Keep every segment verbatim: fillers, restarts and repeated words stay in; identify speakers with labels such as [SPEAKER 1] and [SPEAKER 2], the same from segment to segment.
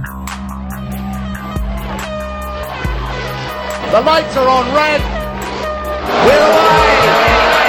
[SPEAKER 1] The lights are on red. We're away.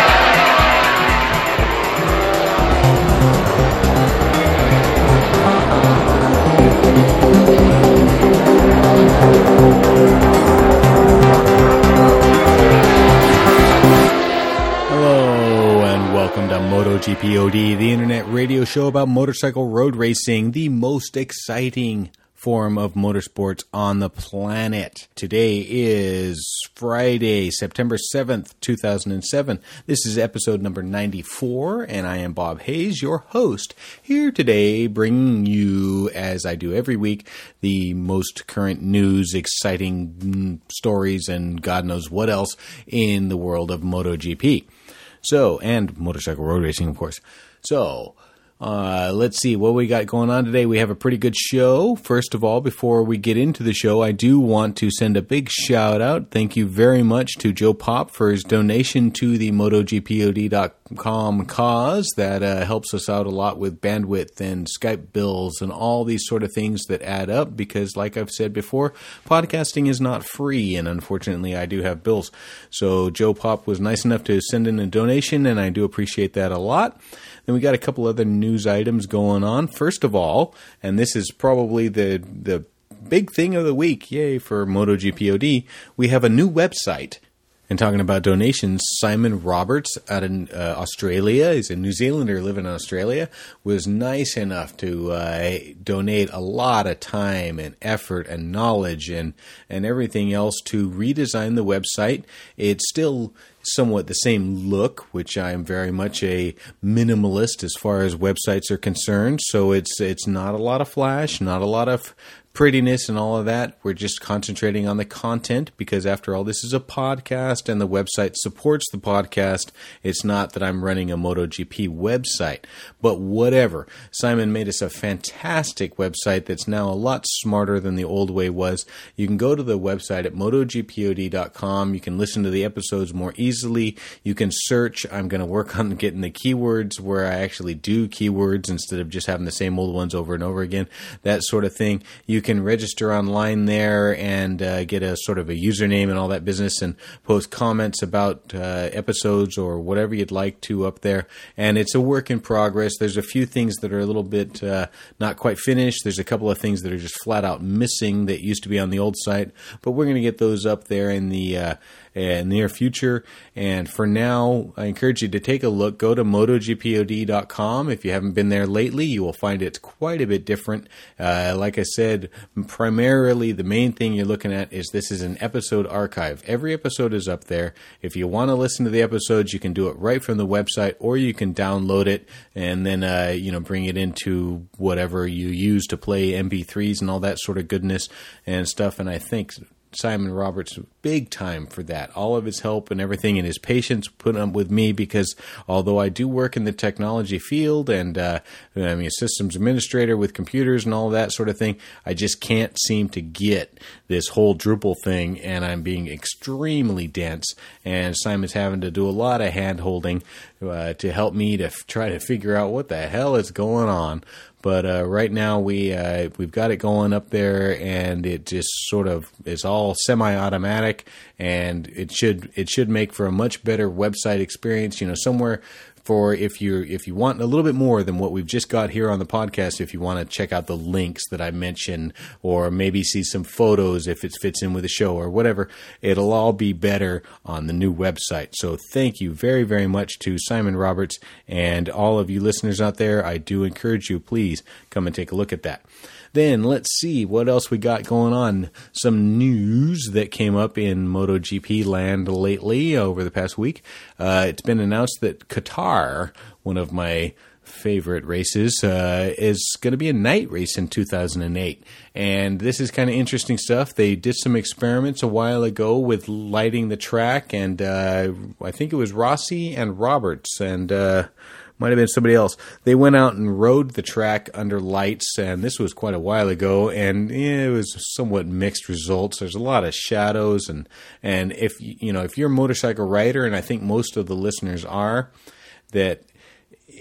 [SPEAKER 2] Hello and welcome to MotoGP O D, the internet radio show about motorcycle road racing, the most exciting form of motorsports on the planet. Today is Friday, September seventh, two thousand seven. This is episode number ninety-four, and I am Bob Hayes, your host, here today bringing you, as I do every week, the most current news, exciting stories, and God knows what else in the world of MotoGP. So, and motorcycle road racing, of course. So, Uh, let's see what we got going on today. We have a pretty good show. First of all, before we get into the show, I do want to send a big shout out. Thank you very much to Joe Pop for his donation to the MotoGP O D dot com cause. That uh, helps us out a lot with bandwidth and Skype bills and all these sort of things that add up because, like I've said before, podcasting is not free, and unfortunately I do have bills. So Joe Pop was nice enough to send in a donation, and I do appreciate that a lot. Then we got a couple other news items going on. First of all, and this is probably the the big thing of the week, yay for MotoGP O D, we have a new website. And talking about donations, Simon Roberts out in uh, Australia, he's a New Zealander living in Australia, was nice enough to uh, donate a lot of time and effort and knowledge and, and everything else to redesign the website. It's still somewhat the same look, which I am very much a minimalist as far as websites are concerned. So it's it's not a lot of flash, not a lot of prettiness and all of that. We're just concentrating on the content because, after all, this is a podcast and the website supports the podcast. It's not that I'm running a MotoGP website, but whatever. Simon made us a fantastic website that's now a lot smarter than the old way was. You can go to the website at MotoGP O D dot com. You can listen to the episodes more easily. You can search. I'm going to work on getting the keywords where I actually do keywords instead of just having the same old ones over and over again, that sort of thing. You can register online there and uh, get a sort of a username and all that business and post comments about uh, episodes or whatever you'd like to up there. And it's a work in progress. There's a few things that are a little bit uh, not quite finished. There's a couple of things that are just flat out missing that used to be on the old site, but we're going to get those up there in the uh, in the near future. And for now, I encourage you to take a look. Go to MotoGP O D dot com. If you haven't been there lately, you will find it's quite a bit different. Uh, like I said, primarily the main thing you're looking at is this is an episode archive. Every episode is up there. If you want to listen to the episodes, you can do it right from the website, or you can download it and then uh, you know bring it into whatever you use to play M P threes and all that sort of goodness and stuff. And I think Simon Roberts, big time for that. All of his help and everything and his patience put up with me because although I do work in the technology field and uh, I'm a systems administrator with computers and all that sort of thing, I just can't seem to get this whole Drupal thing, and I'm being extremely dense. And Simon's having to do a lot of hand-holding uh, to help me to f- try to figure out what the hell is going on. But uh, right now we uh, we've got it going up there, and it just sort of is all semi-automatic, and it should it should make for a much better website experience. You know, somewhere for if you if you want a little bit more than what we've just got here on the podcast, if you want to check out the links that I mentioned, or maybe see some photos if it fits in with the show or whatever, it'll all be better on the new website. So thank you very, very much to Simon Roberts and all of you listeners out there. I do encourage you, please come and take a look at that. Then let's see what else we got going on. Some news that came up in MotoGP land lately over the past week. Uh, it's been announced that Qatar, one of my favorite races, uh, is going to be a night race in two thousand eight. And this is kind of interesting stuff. They did some experiments a while ago with lighting the track, and uh, I think it was Rossi and Roberts and uh, might have been somebody else. They went out and rode the track under lights, and this was quite a while ago, and yeah, it was somewhat mixed results. There's a lot of shadows, and and if you know if you're a motorcycle rider, and I think most of the listeners are, that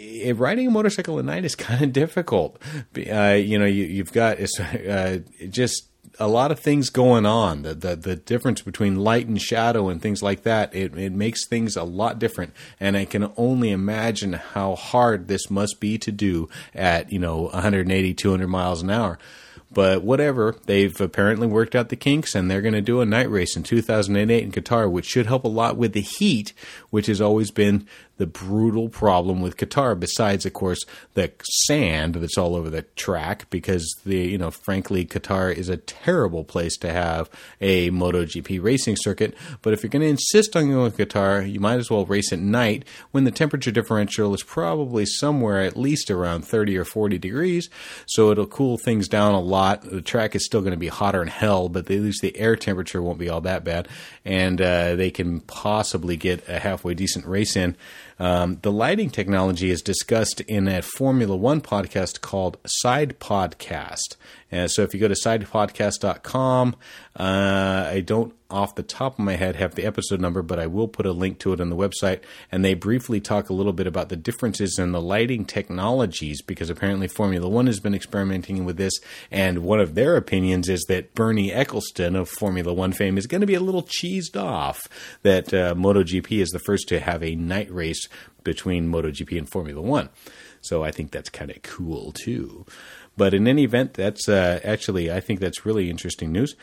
[SPEAKER 2] it, riding a motorcycle at night is kind of difficult. Uh, you know, you, you've got uh, just a lot of things going on. The, the the difference between light and shadow and things like that, it, it makes things a lot different. And I can only imagine how hard this must be to do at, you know, one eighty, two hundred miles an hour. But whatever, they've apparently worked out the kinks, and they're going to do a night race in two thousand eight in Qatar, which should help a lot with the heat, which has always been the brutal problem with Qatar, besides, of course, the sand that's all over the track, because, the you know, frankly, Qatar is a terrible place to have a MotoGP racing circuit. But if you're going to insist on going to Qatar, you might as well race at night when the temperature differential is probably somewhere at least around thirty or forty degrees, so it'll cool things down a lot. The track is still going to be hotter than hell, but at least the air temperature won't be all that bad, and uh, they can possibly get a halfway decent race in. Um, the lighting technology is discussed in a Formula One podcast called Side Podcast. Uh, so if you go to side podcast dot com, uh, I don't off the top of my head have the episode number, but I will put a link to it on the website. And they briefly talk a little bit about the differences in the lighting technologies, because apparently Formula One has been experimenting with this. And one of their opinions is that Bernie Ecclestone of Formula One fame is going to be a little cheesed off that uh, MotoGP is the first to have a night race between MotoGP and Formula One. So I think that's kind of cool too. But in any event, that's uh, actually, I think that's really interesting news.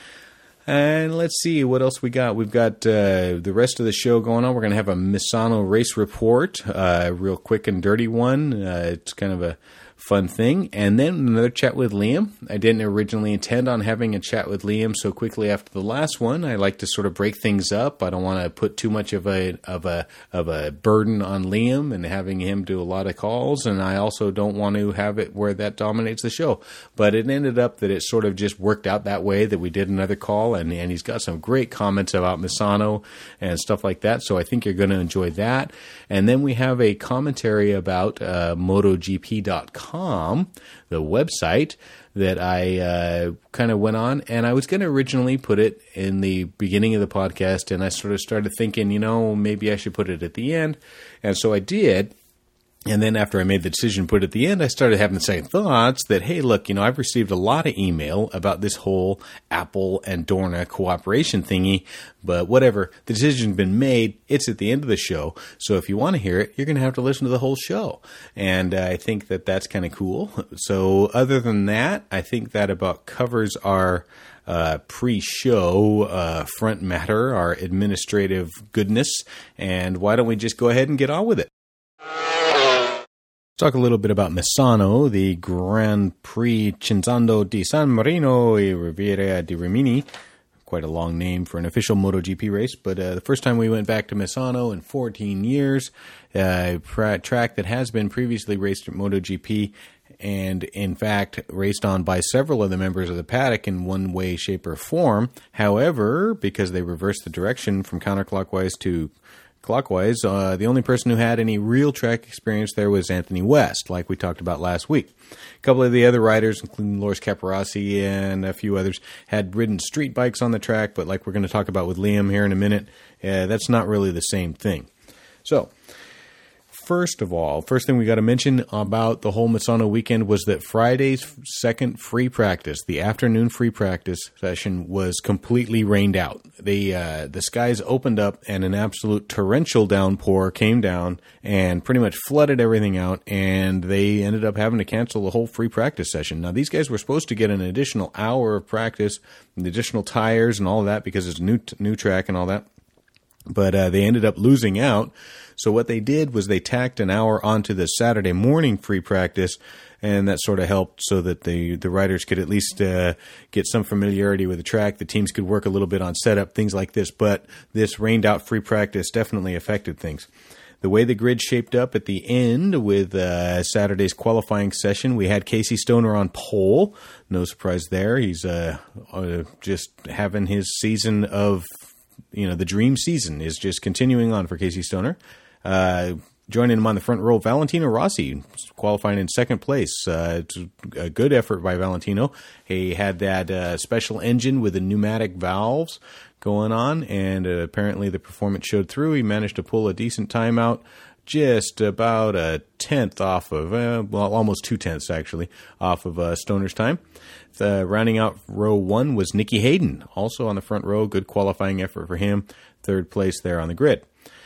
[SPEAKER 2] And let's see what else we got. We've got uh, the rest of the show going on. We're going to have a Misano race report, uh, a real quick and dirty one. Uh, it's kind of a fun thing. And then another chat with Liam. I didn't originally intend on having a chat with Liam so quickly after the last one. I like to sort of break things up. I don't want to put too much of a of a of a burden on Liam and having him do a lot of calls, and I also don't want to have it where that dominates the show. But it ended up that it sort of just worked out that way, that we did another call, and, and he's got some great comments about Misano and stuff like that, so I think you're going to enjoy that. And then we have a commentary about uh, MotoGP dot com, the website that I uh, kind of went on, and I was going to originally put it in the beginning of the podcast, and I sort of started thinking, you know, maybe I should put it at the end, and so I did. And then after I made the decision to put it at the end, I started having the second thoughts that, hey, look, you know, I've received a lot of email about this whole Apple and Dorna cooperation thingy, but whatever, the decision's been made. It's at the end of the show. So if you want to hear it, you're going to have to listen to the whole show. And uh, I think that that's kind of cool. So other than that, I think that about covers our Uh, pre-show uh, front matter, our administrative goodness. And why don't we just go ahead and get on with it? Talk a little bit about Misano, the Grand Prix Cinzano di San Marino e Riviera di Rimini. Quite a long name for an official MotoGP race, but uh, the first time we went back to Misano in fourteen years, uh, a track that has been previously raced at MotoGP, and in fact raced on by several of the members of the paddock in one way, shape, or form. However, because they reversed the direction from counterclockwise to clockwise, uh, the only person who had any real track experience there was Anthony West, like we talked about last week. A couple of the other riders, including Loris Capirossi and a few others, had ridden street bikes on the track, but like we're going to talk about with Liam here in a minute, uh, that's not really the same thing. So, first of all, first thing we got to mention about the whole Misano weekend was that Friday's second free practice, the afternoon free practice session, was completely rained out. The uh, the skies opened up and an absolute torrential downpour came down and pretty much flooded everything out, and they ended up having to cancel the whole free practice session. Now, these guys were supposed to get an additional hour of practice, and additional tires and all of that because it's a new, new track and all that, but uh, they ended up losing out. So what they did was they tacked an hour onto the Saturday morning free practice, and that sort of helped so that the, the riders could at least uh, get some familiarity with the track. The teams could work a little bit on setup, things like this. But this rained-out free practice definitely affected things. The way the grid shaped up at the end with uh, Saturday's qualifying session, we had Casey Stoner on pole. No surprise there. He's uh, uh, just having his season of, you know, the dream season is just continuing on for Casey Stoner. Uh, joining him on the front row, Valentino Rossi, qualifying in second place. Uh, it's a good effort by Valentino. He had that uh, special engine with the pneumatic valves going on, and uh, apparently the performance showed through. He managed to pull a decent time out just about a tenth off of, uh, well, almost two tenths actually, off of uh, Stoner's time. The, rounding out row one was Nicky Hayden, also on the front row. Good qualifying effort for him. Third place there on the grid.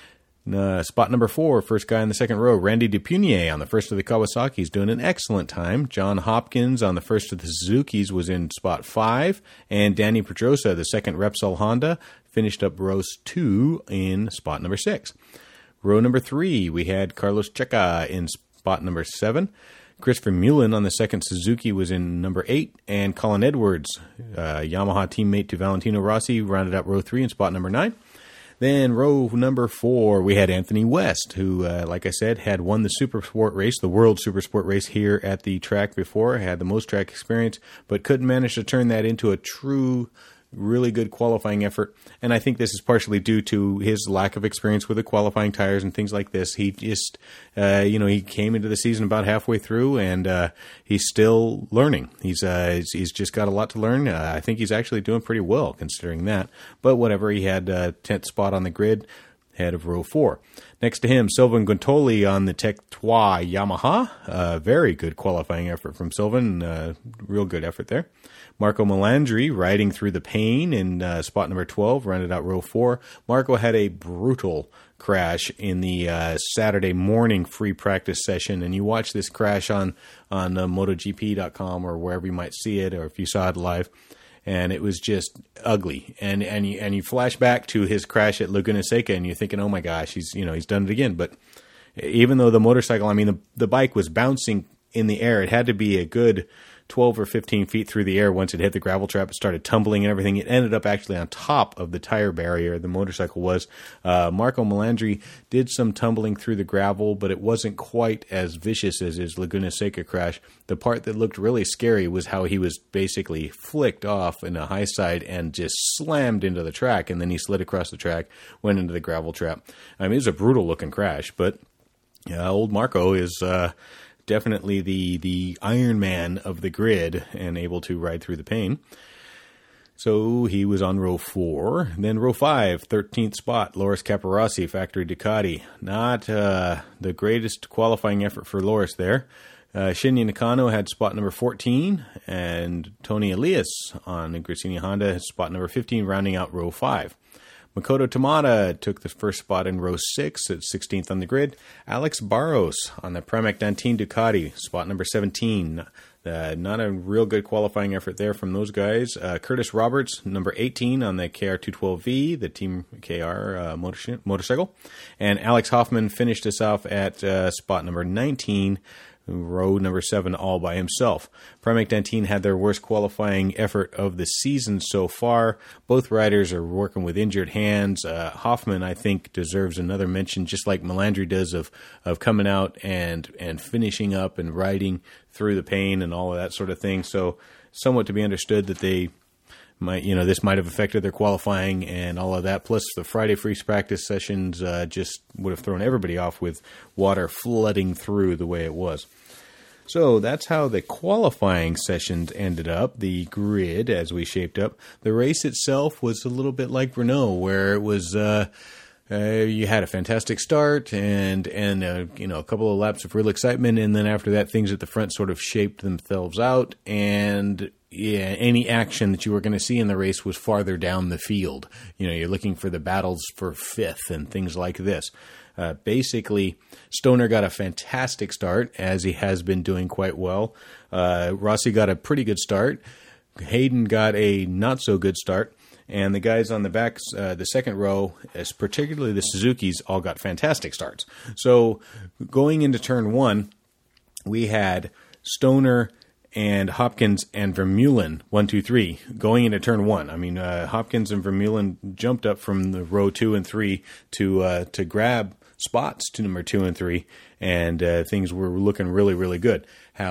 [SPEAKER 2] Uh, spot number four, first guy in the second row, Randy DePunier on the first of the Kawasaki's, doing an excellent time. John Hopkins on the first of the Suzuki's was in spot five, and Danny Pedrosa, the second Repsol Honda, finished up row two in spot number six. Row number three, we had Carlos Checa in spot number seven. Christopher Mullen on the second Suzuki was in number eight, and Colin Edwards, uh, Yamaha teammate to Valentino Rossi, rounded out row three in spot number nine. Then row number four, we had Anthony West, who, uh, like I said, had won the Super Sport race, the World Super Sport race here at the track before, had the most track experience, but couldn't manage to turn that into a true, really good qualifying effort. And I think this is partially due to his lack of experience with the qualifying tires and things like this. He just, uh, you know, he came into the season about halfway through, and uh, he's still learning. He's, uh, he's he's just got a lot to learn. Uh, I think he's actually doing pretty well considering that. But whatever, he had a uh, tenth spot on the grid, head of row four. Next to him, Sylvain Guintoli on the Tech trois Yamaha. Uh, very good qualifying effort from Sylvain. Uh, real good effort there. Marco Melandri riding through the pain in uh, spot number twelve, rounded out row four. Marco had a brutal crash in the uh, Saturday morning free practice session, and you watch this crash on, on uh, MotoGP dot com or wherever you might see it, or if you saw it live. And it was just ugly. And and you, and you flash back to his crash at Laguna Seca, and you're thinking, oh my gosh, he's you know he's done it again. But even though the motorcycle, I mean, the the bike was bouncing in the air, it had to be a good twelve or fifteen feet through the air. Once it hit the gravel trap, it started tumbling and everything. It ended up actually on top of the tire barrier. The motorcycle was. Uh, Marco Melandri did some tumbling through the gravel, but it wasn't quite as vicious as his Laguna Seca crash. The part that looked really scary was how he was basically flicked off in a high side and just slammed into the track, and then he slid across the track, went into the gravel trap. I mean, it was a brutal looking crash, but yeah, old Marco is uh, definitely the the Iron Man of the grid and able to ride through the pain. So he was on row four. Then row five, thirteenth spot, Loris Capirossi, factory Ducati. Not uh, the greatest qualifying effort for Loris there. Uh, Shinya Nakano had spot number fourteen, and Tony Elias on the Gresini Honda had spot number fifteen, rounding out row five. Makoto Tamada took the first spot in row six at sixteenth on the grid. Alex Barros on the Pramac Dantine Ducati, spot number seventeen. Uh, not a real good qualifying effort there from those guys. Uh, Curtis Roberts, number eighteen on the K R two twelve V, the Team K R uh, motor- motorcycle. And Alex Hoffman finished us off at uh, spot number nineteen, row number seven, all by himself. Pramac Dantine had their worst qualifying effort of the season so far. Both riders are working with injured hands. Uh, Hoffman, I think, deserves another mention, just like Melandri does, of of coming out and and finishing up and riding through the pain and all of that sort of thing. So somewhat to be understood that they might, you know, this might have affected their qualifying and all of that. Plus the Friday free practice sessions uh, just would have thrown everybody off with water flooding through the way it was. So that's how the qualifying sessions ended up, the grid as we shaped up. The race itself was a little bit like Renault, where it was uh, uh, you had a fantastic start and and uh, you know a couple of laps of real excitement, and then after that things at the front sort of shaped themselves out, and yeah, any action that you were going to see in the race was farther down the field. You know, you're looking for the battles for fifth and things like this. Uh, basically, Stoner got a fantastic start, as he has been doing quite well. Uh, Rossi got a pretty good start. Hayden got a not-so-good start. And the guys on the back, uh, the second row, particularly the Suzukis, all got fantastic starts. So going into turn one, we had Stoner and Hopkins and Vermeulen, one, two, three, going into turn one. I mean, uh, Hopkins and Vermeulen jumped up from the row two and three to uh, to grab spots to number two and three, and uh, things were looking really, really good.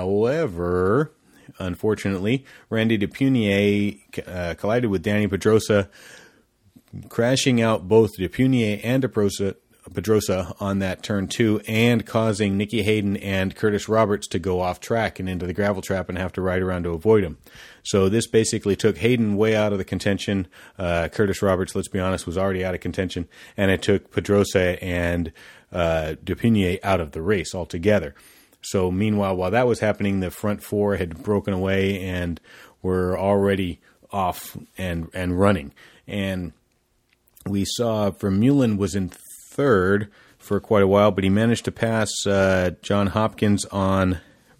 [SPEAKER 2] However, unfortunately, Randy DePunier uh, collided with Danny Pedrosa, crashing out both DePunier and Pedrosa Pedrosa on that turn two and causing Nicky Hayden and Curtis Roberts to go off track and into the gravel trap and have to ride around to avoid him. So this basically took Hayden way out of the contention. Uh, Curtis Roberts, let's be honest, was already out of contention, and it took Pedrosa and uh, Dupinier out of the race altogether. So meanwhile, while that was happening, the front four had broken away and were already off and and running. And we saw Vermeulen was in third for quite a while, but he managed to pass uh, John Hopkins on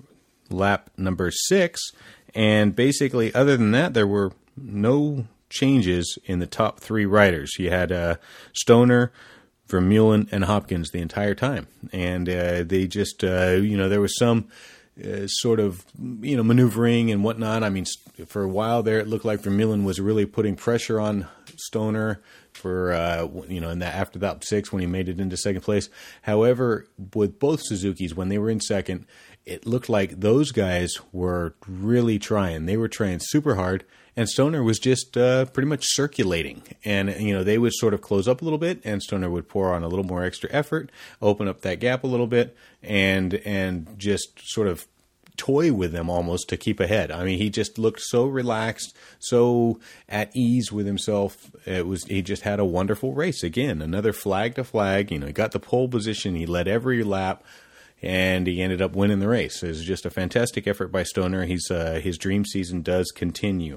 [SPEAKER 2] lap number six. And basically, other than that, there were no changes in the top three riders. You had uh, Stoner, Vermeulen, and Hopkins the entire time. And uh, they just, uh, you know, there was some uh, sort of, you know, maneuvering and whatnot. I mean, for a while there, it looked like Vermeulen was really putting pressure on Stoner for, uh, you know, in that after that six when he made it into second place. However, with both Suzukis, when they were in second, it looked like those guys were really trying. They were trying super hard, and Stoner was just uh, pretty much circulating. And, you know, they would sort of close up a little bit, and Stoner would pour on a little more extra effort, open up that gap a little bit, and and just sort of toy with them almost to keep ahead. I mean, he just looked so relaxed, so at ease with himself. It was he just had a wonderful race. Again, another flag to flag. You know, he got the pole position. He led every lap. And he ended up winning the race. It was just a fantastic effort by Stoner. He's uh, his dream season does continue.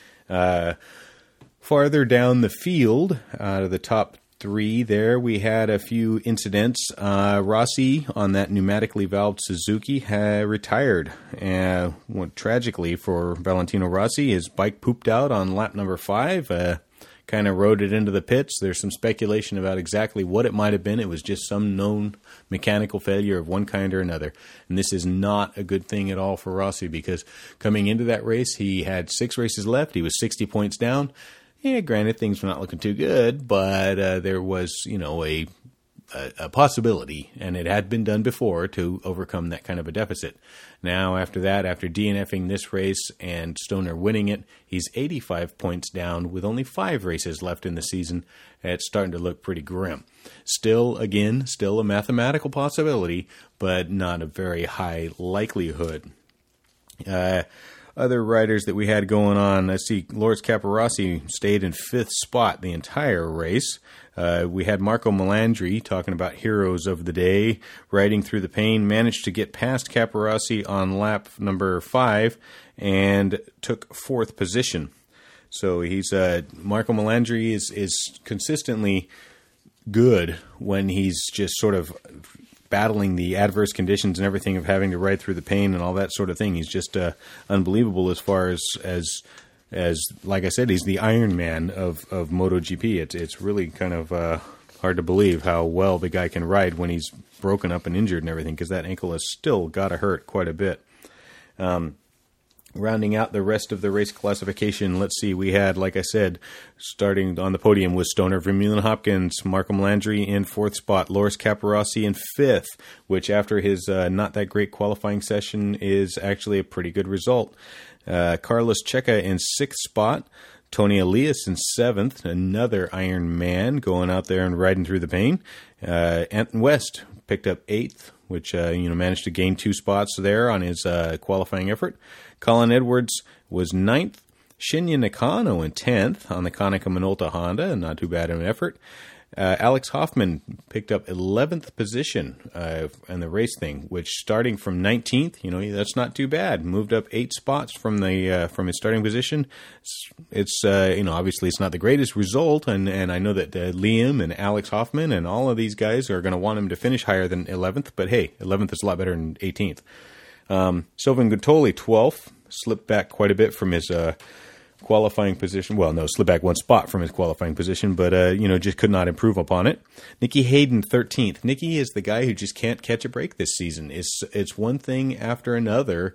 [SPEAKER 2] Uh, farther down the field, out of the top three there, we had a few incidents. Uh, Rossi on that pneumatically valved Suzuki had retired. Uh, well, tragically for Valentino Rossi, his bike pooped out on lap number five. Uh, kind of rode it into the pits. There's some speculation about exactly what it might have been. It was just some known mechanical failure of one kind or another. And this is not a good thing at all for Rossi, because coming into that race, he had six races left. He was sixty points down. Yeah, granted, things were not looking too good, but uh, there was, you know, a, a a possibility, and it had been done before, to overcome that kind of a deficit. Now, after that, after DNFing this race and Stoner winning it, he's eighty-five points down with only five races left in the season. It's starting to look pretty grim. Still, again, still a mathematical possibility, but not a very high likelihood. Uh, other riders that we had going on, let's see, Loris Capirossi stayed in fifth spot the entire race. Uh, we had Marco Melandri, talking about heroes of the day, riding through the pain, managed to get past Capirossi on lap number five and took fourth position. So he's uh, Marco Melandri is is consistently good when he's just sort of battling the adverse conditions and everything of having to ride through the pain and all that sort of thing. He's just uh, unbelievable as far as as as like I said, he's the Iron Man of of MotoGP. It's it's really kind of uh, hard to believe how well the guy can ride when he's broken up and injured and everything, because that ankle has still got to hurt quite a bit. Um, Rounding out the rest of the race classification, let's see, we had, like I said, starting on the podium with Stoner, Vermeulen, Hopkins, Marco Melandri in fourth spot, Loris Capirossi in fifth, which after his uh, not that great qualifying session is actually a pretty good result. Uh, Carlos Checa in sixth spot, Tony Elias in seventh, another Iron Man going out there and riding through the pain. Uh, Anton West picked up eighth, which uh, you know managed to gain two spots there on his uh, qualifying effort. Colin Edwards was ninth. Shinya Nakano in tenth on the Konica Minolta Honda, not too bad of an effort. Uh, Alex Hoffman picked up eleventh position uh, in the race thing, which starting from nineteenth, you know, that's not too bad. Moved up eight spots from the uh, from his starting position. It's, it's uh, you know, obviously it's not the greatest result, and, and I know that uh, Liam and Alex Hoffman and all of these guys are going to want him to finish higher than eleventh, but hey, eleventh is a lot better than eighteenth. Um, Sylvain Guttoli, twelfth, slipped back quite a bit from his uh, qualifying position. Well, no, slipped back one spot from his qualifying position, but, uh, you know, just could not improve upon it. Nicky Hayden, thirteenth. Nicky is the guy who just can't catch a break this season. It's, it's one thing after another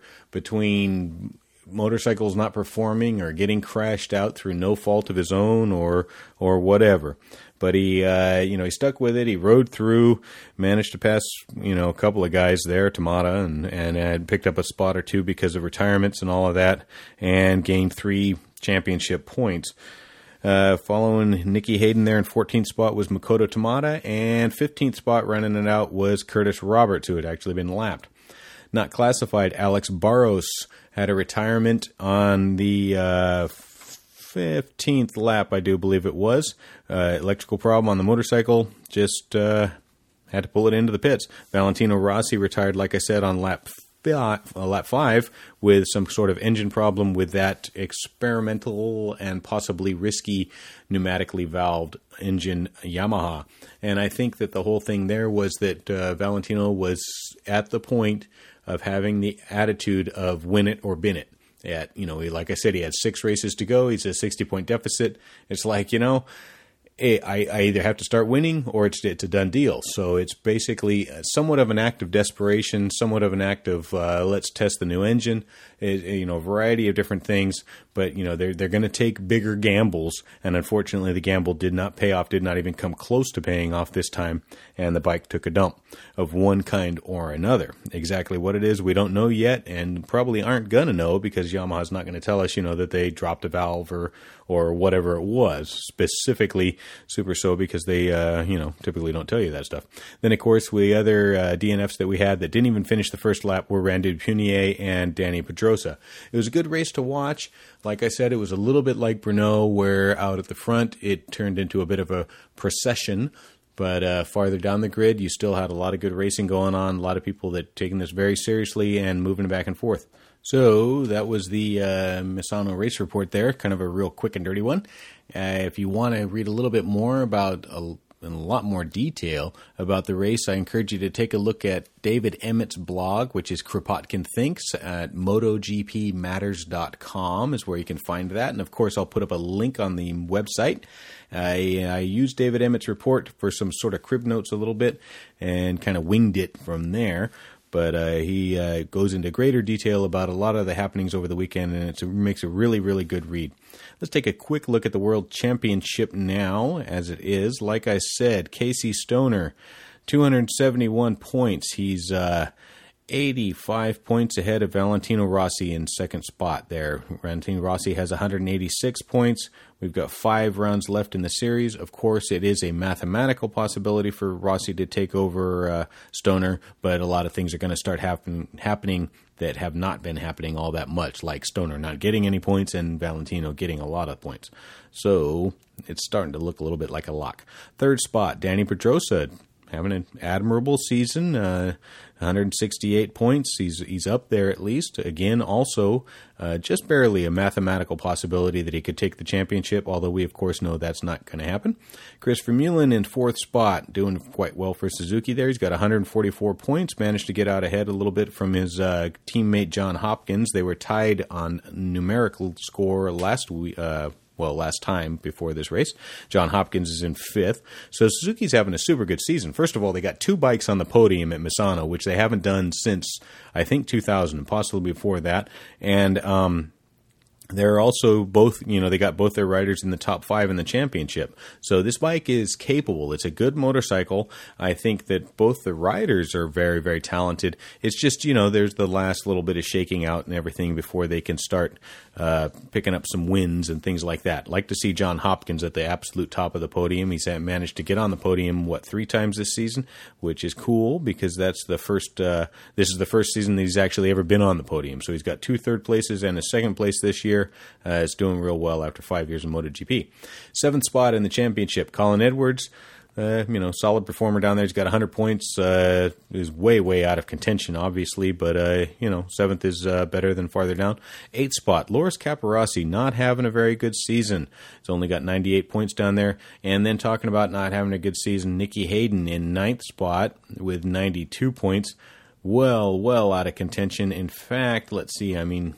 [SPEAKER 2] between motorcycles not performing or getting crashed out through no fault of his own or or whatever. But he, uh, you know, he stuck with it. He rode through, managed to pass, you know, a couple of guys there, Tamada, and, and had picked up a spot or two because of retirements and all of that, and gained three championship points. Uh, following Nicky Hayden there in fourteenth spot was Makoto Tamada, and fifteenth spot running it out was Curtis Roberts, who had actually been lapped. Not classified, Alex Barros had a retirement on the uh, fifteenth lap, I do believe it was. Uh, electrical problem on the motorcycle, just uh, had to pull it into the pits. Valentino Rossi retired, like I said, on lap five, uh, lap five with some sort of engine problem with that experimental and possibly risky pneumatically valved engine Yamaha. And I think that the whole thing there was that uh, Valentino was at the point of having the attitude of win it or bin it. At, you know, like I said, he had six races to go. He's a sixty-point deficit. It's like, you know, I, I either have to start winning or it's, it's a done deal. So it's basically somewhat of an act of desperation, somewhat of an act of uh, let's test the new engine, it, you know, a variety of different things. But, you know, they're, they're going to take bigger gambles. And unfortunately, the gamble did not pay off, did not even come close to paying off this time. And the bike took a dump of one kind or another. Exactly what it is, we don't know yet, and probably aren't going to know because Yamaha's not going to tell us, you know, that they dropped a valve or, or whatever it was, specifically Super So, because they, uh, you know, typically don't tell you that stuff. Then, of course, the other uh, D N Fs that we had that didn't even finish the first lap were Randy Punier and Danny Pedrosa. It was a good race to watch. Like I said, it was a little bit like Brno, where out at the front it turned into a bit of a procession. But uh, farther down the grid, you still had a lot of good racing going on, a lot of people that taking this very seriously and moving back and forth. So that was the uh, Misano race report there, kind of a real quick and dirty one. Uh, if you want to read a little bit more about a in a lot more detail about the race, I encourage you to take a look at David Emmett's blog, which is Kropotkin Thinks, at moto g p matters dot com is where you can find that. And, of course, I'll put up a link on the website. I, I used David Emmett's report for some sort of crib notes a little bit and kind of winged it from there. But uh, he uh, goes into greater detail about a lot of the happenings over the weekend, and it's, it makes a really, really good read. Let's take a quick look at the World Championship now, as it is. Like I said, Casey Stoner, two hundred seventy-one points. He's uh, eighty-five points ahead of Valentino Rossi in second spot there. Valentino Rossi has one hundred eighty-six points. We've got five rounds left in the series. Of course, it is a mathematical possibility for Rossi to take over uh, Stoner, but a lot of things are going to start happen, happening that have not been happening all that much, like Stoner not getting any points and Valentino getting a lot of points. So it's starting to look a little bit like a lock. Third spot, Danny Pedrosa, having an admirable season, uh, one hundred sixty-eight points. He's he's up there at least. Again, also uh, just barely a mathematical possibility that he could take the championship, although we, of course, know that's not going to happen. Chris Vermeulen in fourth spot, doing quite well for Suzuki there. He's got one hundred forty-four points, managed to get out ahead a little bit from his uh, teammate John Hopkins. They were tied on numerical score last week. Uh, Well, last time before this race. John Hopkins is in fifth. So Suzuki's having a super good season. First of all, they got two bikes on the podium at Misano, which they haven't done since, I think, two thousand, possibly before that. And um, they're also both, you know, they got both their riders in the top five in the championship. So this bike is capable. It's a good motorcycle. I think that both the riders are very, very talented. It's just, you know, there's the last little bit of shaking out and everything before they can start uh, picking up some wins and things like that. Like to see John Hopkins at the absolute top of the podium. He's managed to get on the podium, what, three times this season, which is cool because that's the first, uh, this is the first season that he's actually ever been on the podium. So he's got two third places and a second place this year. Uh, it's doing real well after five years in MotoGP. Seventh spot in the championship, Colin Edwards. Uh, you know, solid performer down there. He's got one hundred points. Uh, is way, way out of contention, obviously, but, uh, you know, seventh is uh, better than farther down. Eighth spot, Loris Capirossi, not having a very good season. He's only got ninety-eight points down there. And then talking about not having a good season, Nicky Hayden in ninth spot with ninety-two points. Well, well out of contention. In fact, let's see, I mean,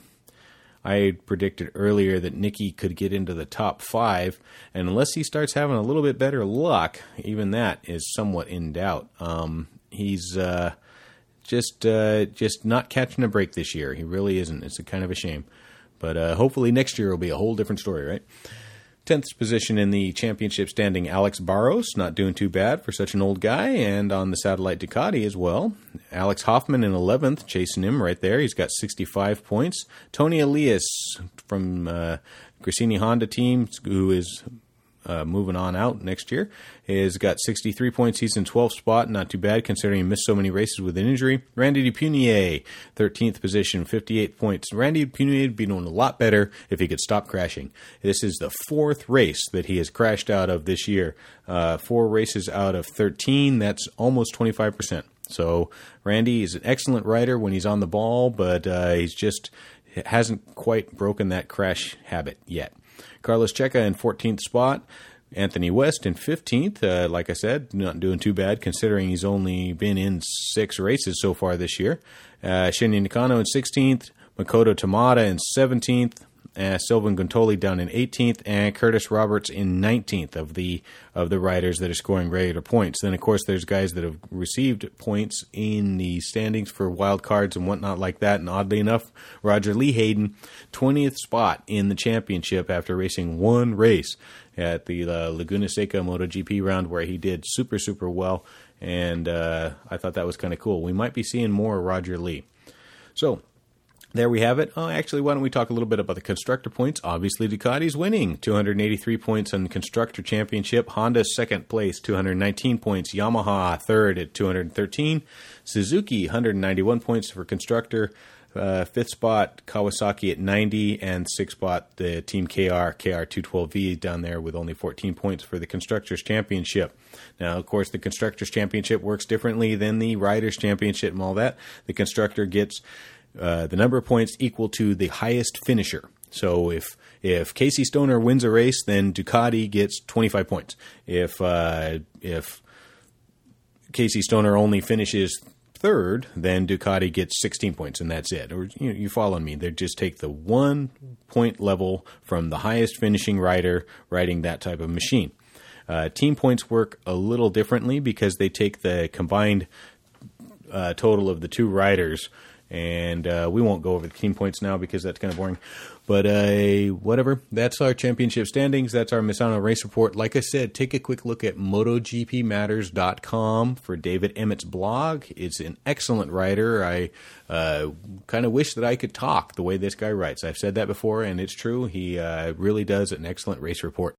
[SPEAKER 2] I predicted earlier that Nicky could get into the top five, and unless he starts having a little bit better luck, even that is somewhat in doubt. Um, he's uh, just uh, just not catching a break this year. He really isn't. It's a kind of a shame. But uh, hopefully next year will be a whole different story, right? tenth position in the championship standing, Alex Barros, not doing too bad for such an old guy, and on the Satellite Ducati as well. Alex Hoffman in eleventh, chasing him right there. He's got sixty-five points. Tony Elias from uh, Gresini Honda team, who is uh, moving on out next year, has got sixty-three points. He's in twelfth spot, not too bad considering he missed so many races with an injury. Randy DePunier, thirteenth position, fifty-eight points. Randy DePunier would be doing a lot better if he could stop crashing. This is the fourth race that he has crashed out of this year. Uh, four races out of thirteen, that's almost twenty-five percent. So Randy is an excellent rider when he's on the ball, but uh, he's just hasn't quite broken that crash habit yet. Carlos Checa in fourteenth spot. Anthony West in fifteenth. Uh, like I said, not doing too bad considering he's only been in six races so far this year. Uh, Shinya Nakano in sixteenth. Makoto Tamada in seventeenth. Uh, Sylvain Guintoli down in eighteenth, and Curtis Roberts in nineteenth of the of the riders that are scoring regular points. Then, of course, there's guys that have received points in the standings for wild cards and whatnot like that. And oddly enough, Roger Lee Hayden, twentieth spot in the championship after racing one race at the uh, Laguna Seca MotoGP round, where he did super, super well. And uh, I thought that was kind of cool. We might be seeing more Roger Lee. So, there we have it. Oh, actually, why don't we talk a little bit about the constructor points? Obviously, Ducati's winning. two hundred eighty-three points on the constructor championship. Honda second place, two hundred nineteen points. Yamaha third at two hundred thirteen. Suzuki, one hundred ninety-one points for constructor. Uh, fifth spot, Kawasaki at ninety. And sixth spot, the Team K R, K R two twelve V down there with only fourteen points for the constructors championship. Now, of course, the constructors championship works differently than the riders championship and all that. The constructor gets Uh, the number of points equal to the highest finisher. So if if Casey Stoner wins a race, then Ducati gets twenty-five points. If uh, if Casey Stoner only finishes third, then Ducati gets sixteen points, and that's it. Or you know, you follow me? They just take the one point level from the highest finishing rider riding that type of machine. Uh, team points work a little differently because they take the combined uh, total of the two riders. And uh, we won't go over the team points now because that's kind of boring. But uh, whatever. That's our championship standings. That's our Misano race report. Like I said, take a quick look at moto g p matters dot com for David Emmett's blog. It's an excellent writer. I uh, kind of wish that I could talk the way this guy writes. I've said that before, and it's true. He uh, really does an excellent race report.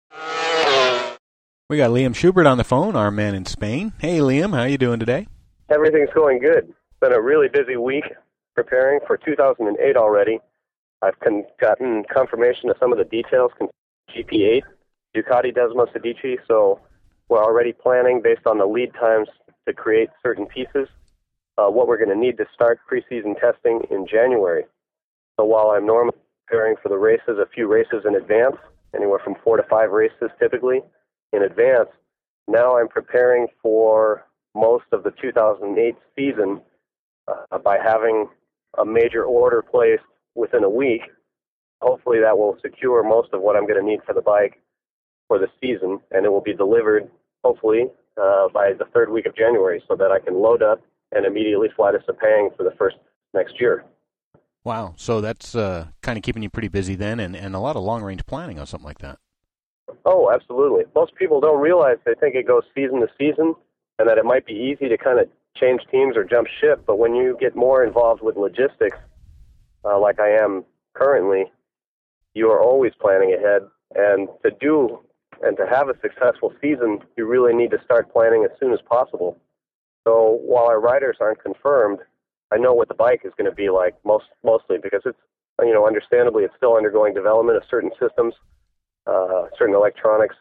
[SPEAKER 2] We got Liam Schubert on the phone, our man in Spain. Hey, Liam. How you doing today?
[SPEAKER 3] Everything's going good. Been a really busy week preparing for two thousand eight already. I've con- gotten confirmation of some of the details concerning G P eight. Ducati does most of Medici, so we're already planning based on the lead times to create certain pieces, uh, what we're going to need to start preseason testing in January. So while I'm normally preparing for the races, a few races in advance, anywhere from four to five races typically in advance, now I'm preparing for most of the two thousand eight season Uh, by having a major order placed within a week. Hopefully that will secure most of what I'm going to need for the bike for the season, and it will be delivered, hopefully, uh, by the third week of January so that I can load up and immediately fly to Sepang for the first next year.
[SPEAKER 2] Wow, so that's uh, kind of keeping you pretty busy then, and, and a lot of long-range planning on something like that.
[SPEAKER 3] Oh, absolutely. Most people don't realize they think it goes season to season and that it might be easy to kind of change teams or jump ship, but when you get more involved with logistics, uh, like I am currently, you are always planning ahead. And to do and to have a successful season, you really need to start planning as soon as possible. So while our riders aren't confirmed, I know what the bike is going to be like most mostly because it's, you know, understandably it's still undergoing development of certain systems, uh, certain electronics,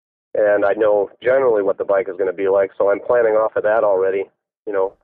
[SPEAKER 3] and I know generally what the bike is going to be like. So I'm planning off of that already. You know,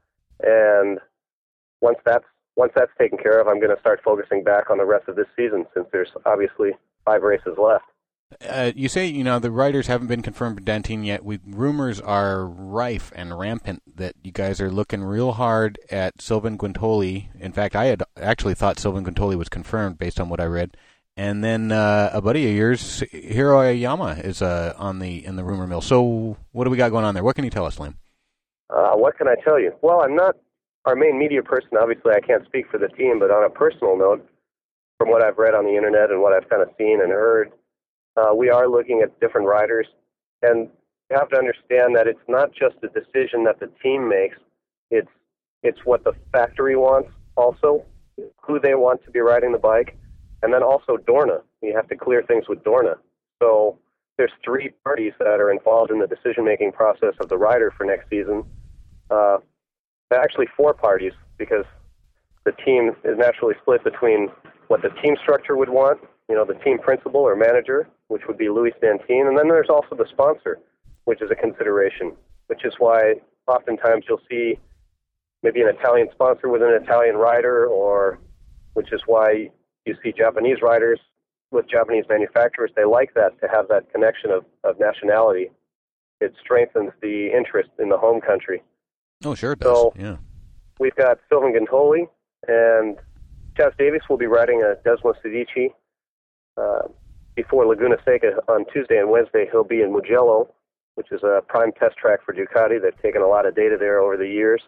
[SPEAKER 3] and once that's once that's taken care of, I'm going to start focusing back on the rest of this season since there's obviously five races left.
[SPEAKER 2] Uh, you say, you know, the riders haven't been confirmed for Dantine yet. We, rumors are rife and rampant that you guys are looking real hard at Sylvain Guintoli. In fact, I had actually thought Sylvain Guintoli was confirmed based on what I read. And then uh, a buddy of yours, Hiro Oyama, is uh, on the in the rumor mill. So what do we got going on there? What can you tell us, Liam?
[SPEAKER 3] Uh, what can I tell you? Well, I'm not our main media person. Obviously, I can't speak for the team, but on a personal note, from what I've read on the internet and what I've kind of seen and heard, Uh, we are looking at different riders, and you have to understand that it's not just a decision that the team makes. It's it's what the factory wants also, who they want to be riding the bike, and then also Dorna. You have to clear things with Dorna. So there's three parties that are involved in the decision-making process of the rider for next season. Uh, actually, four parties, because the team is naturally split between what the team structure would want, you know, the team principal or manager, which would be Louis Stantine, and then there's also the sponsor, which is a consideration, which is why oftentimes you'll see maybe an Italian sponsor with an Italian rider, or which is why you see Japanese riders with Japanese manufacturers. They like that, to have that connection of, of nationality. It strengthens the interest in the home country.
[SPEAKER 2] Oh, sure it does.
[SPEAKER 3] So
[SPEAKER 2] yeah.
[SPEAKER 3] We've got Sylvain Guintoli, and Chaz Davies will be riding a Desmo Sedici. Uh, before Laguna Seca on Tuesday and Wednesday, he'll be in Mugello, which is a prime test track for Ducati. They've taken a lot of data there over the years.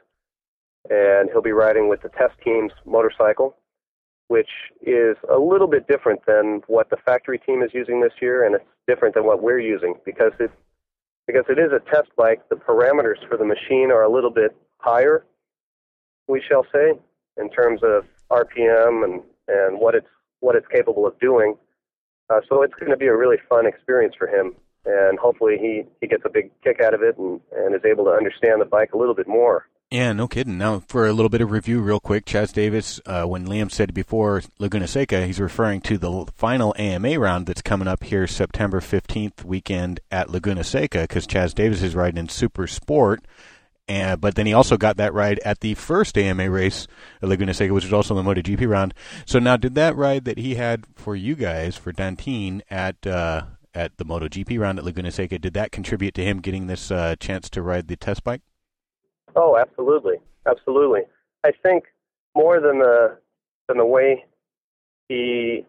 [SPEAKER 3] And he'll be riding with the test team's motorcycle, which is a little bit different than what the factory team is using this year, and it's different than what we're using because it, because it is a test bike. The parameters for the machine are a little bit higher, we shall say, in terms of R P M and, and what it's what it's capable of doing. Uh, so it's going to be a really fun experience for him, and hopefully he, he gets a big kick out of it and, and is able to understand the bike a little bit more.
[SPEAKER 2] Yeah, no kidding. Now, for a little bit of review real quick, Chaz Davies, uh, when Liam said before Laguna Seca, he's referring to the final A M A round that's coming up here September fifteenth weekend at Laguna Seca, because Chaz Davies is riding in Super Sport. And, but then he also got that ride at the first A M A race at Laguna Seca, which was also the MotoGP round. So now, did that ride that he had for you guys, for Dantine, at uh, at the MotoGP round at Laguna Seca, did that contribute to him getting this uh, chance to ride the test bike?
[SPEAKER 3] Oh, absolutely, absolutely. I think more than the than the way he,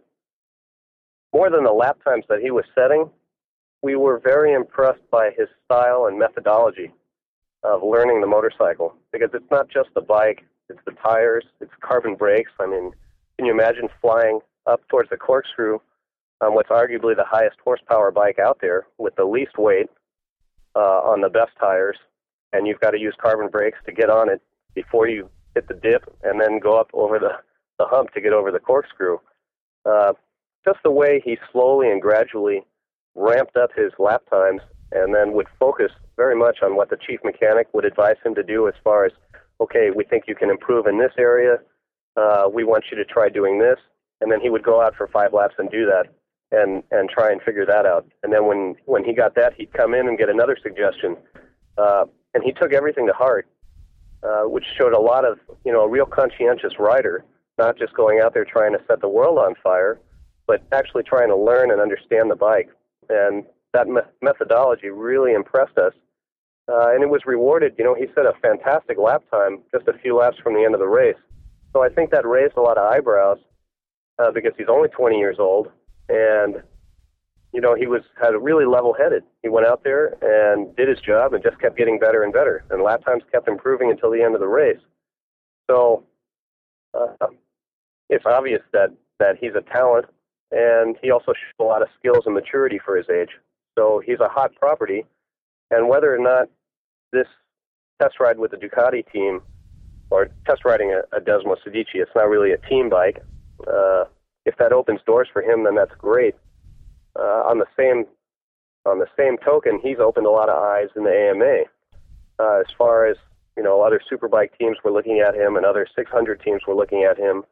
[SPEAKER 3] more than the lap times that he was setting, we were very impressed by his style and methodology of learning the motorcycle. Because it's not just the bike, it's the tires, it's carbon brakes. I mean, can you imagine flying up towards the corkscrew on what's arguably the highest horsepower bike out there with the least weight uh, on the best tires? And you've got to use carbon brakes to get on it before you hit the dip and then go up over the, the hump to get over the corkscrew. Uh, just the way he slowly and gradually ramped up his lap times and then would focus very much on what the chief mechanic would advise him to do as far as, okay, we think you can improve in this area. Uh, we want you to try doing this. And then he would go out for five laps and do that and, and try and figure that out. And then when, when he got that, he'd come in and get another suggestion. Uh, And he took everything to heart, uh, which showed a lot of, you know, a real conscientious rider, not just going out there trying to set the world on fire, but actually trying to learn and understand the bike. And that me- methodology really impressed us. Uh, and it was rewarded. You know, he set a fantastic lap time just a few laps from the end of the race. So I think that raised a lot of eyebrows uh, because he's only twenty years old. And you know, he was had really level-headed. He went out there and did his job and just kept getting better and better. And lap times kept improving until the end of the race. So uh, it's obvious that, that he's a talent, and he also showed a lot of skills and maturity for his age. So he's a hot property. And whether or not this test ride with the Ducati team, or test riding a, a Desmo Sedici, it's not really a team bike. Uh, if that opens doors for him, then that's great. Uh, on the same on the same token, he's opened a lot of eyes in the A M A. Uh, as far as, you know, other superbike teams were looking at him and other six hundred teams were looking at him.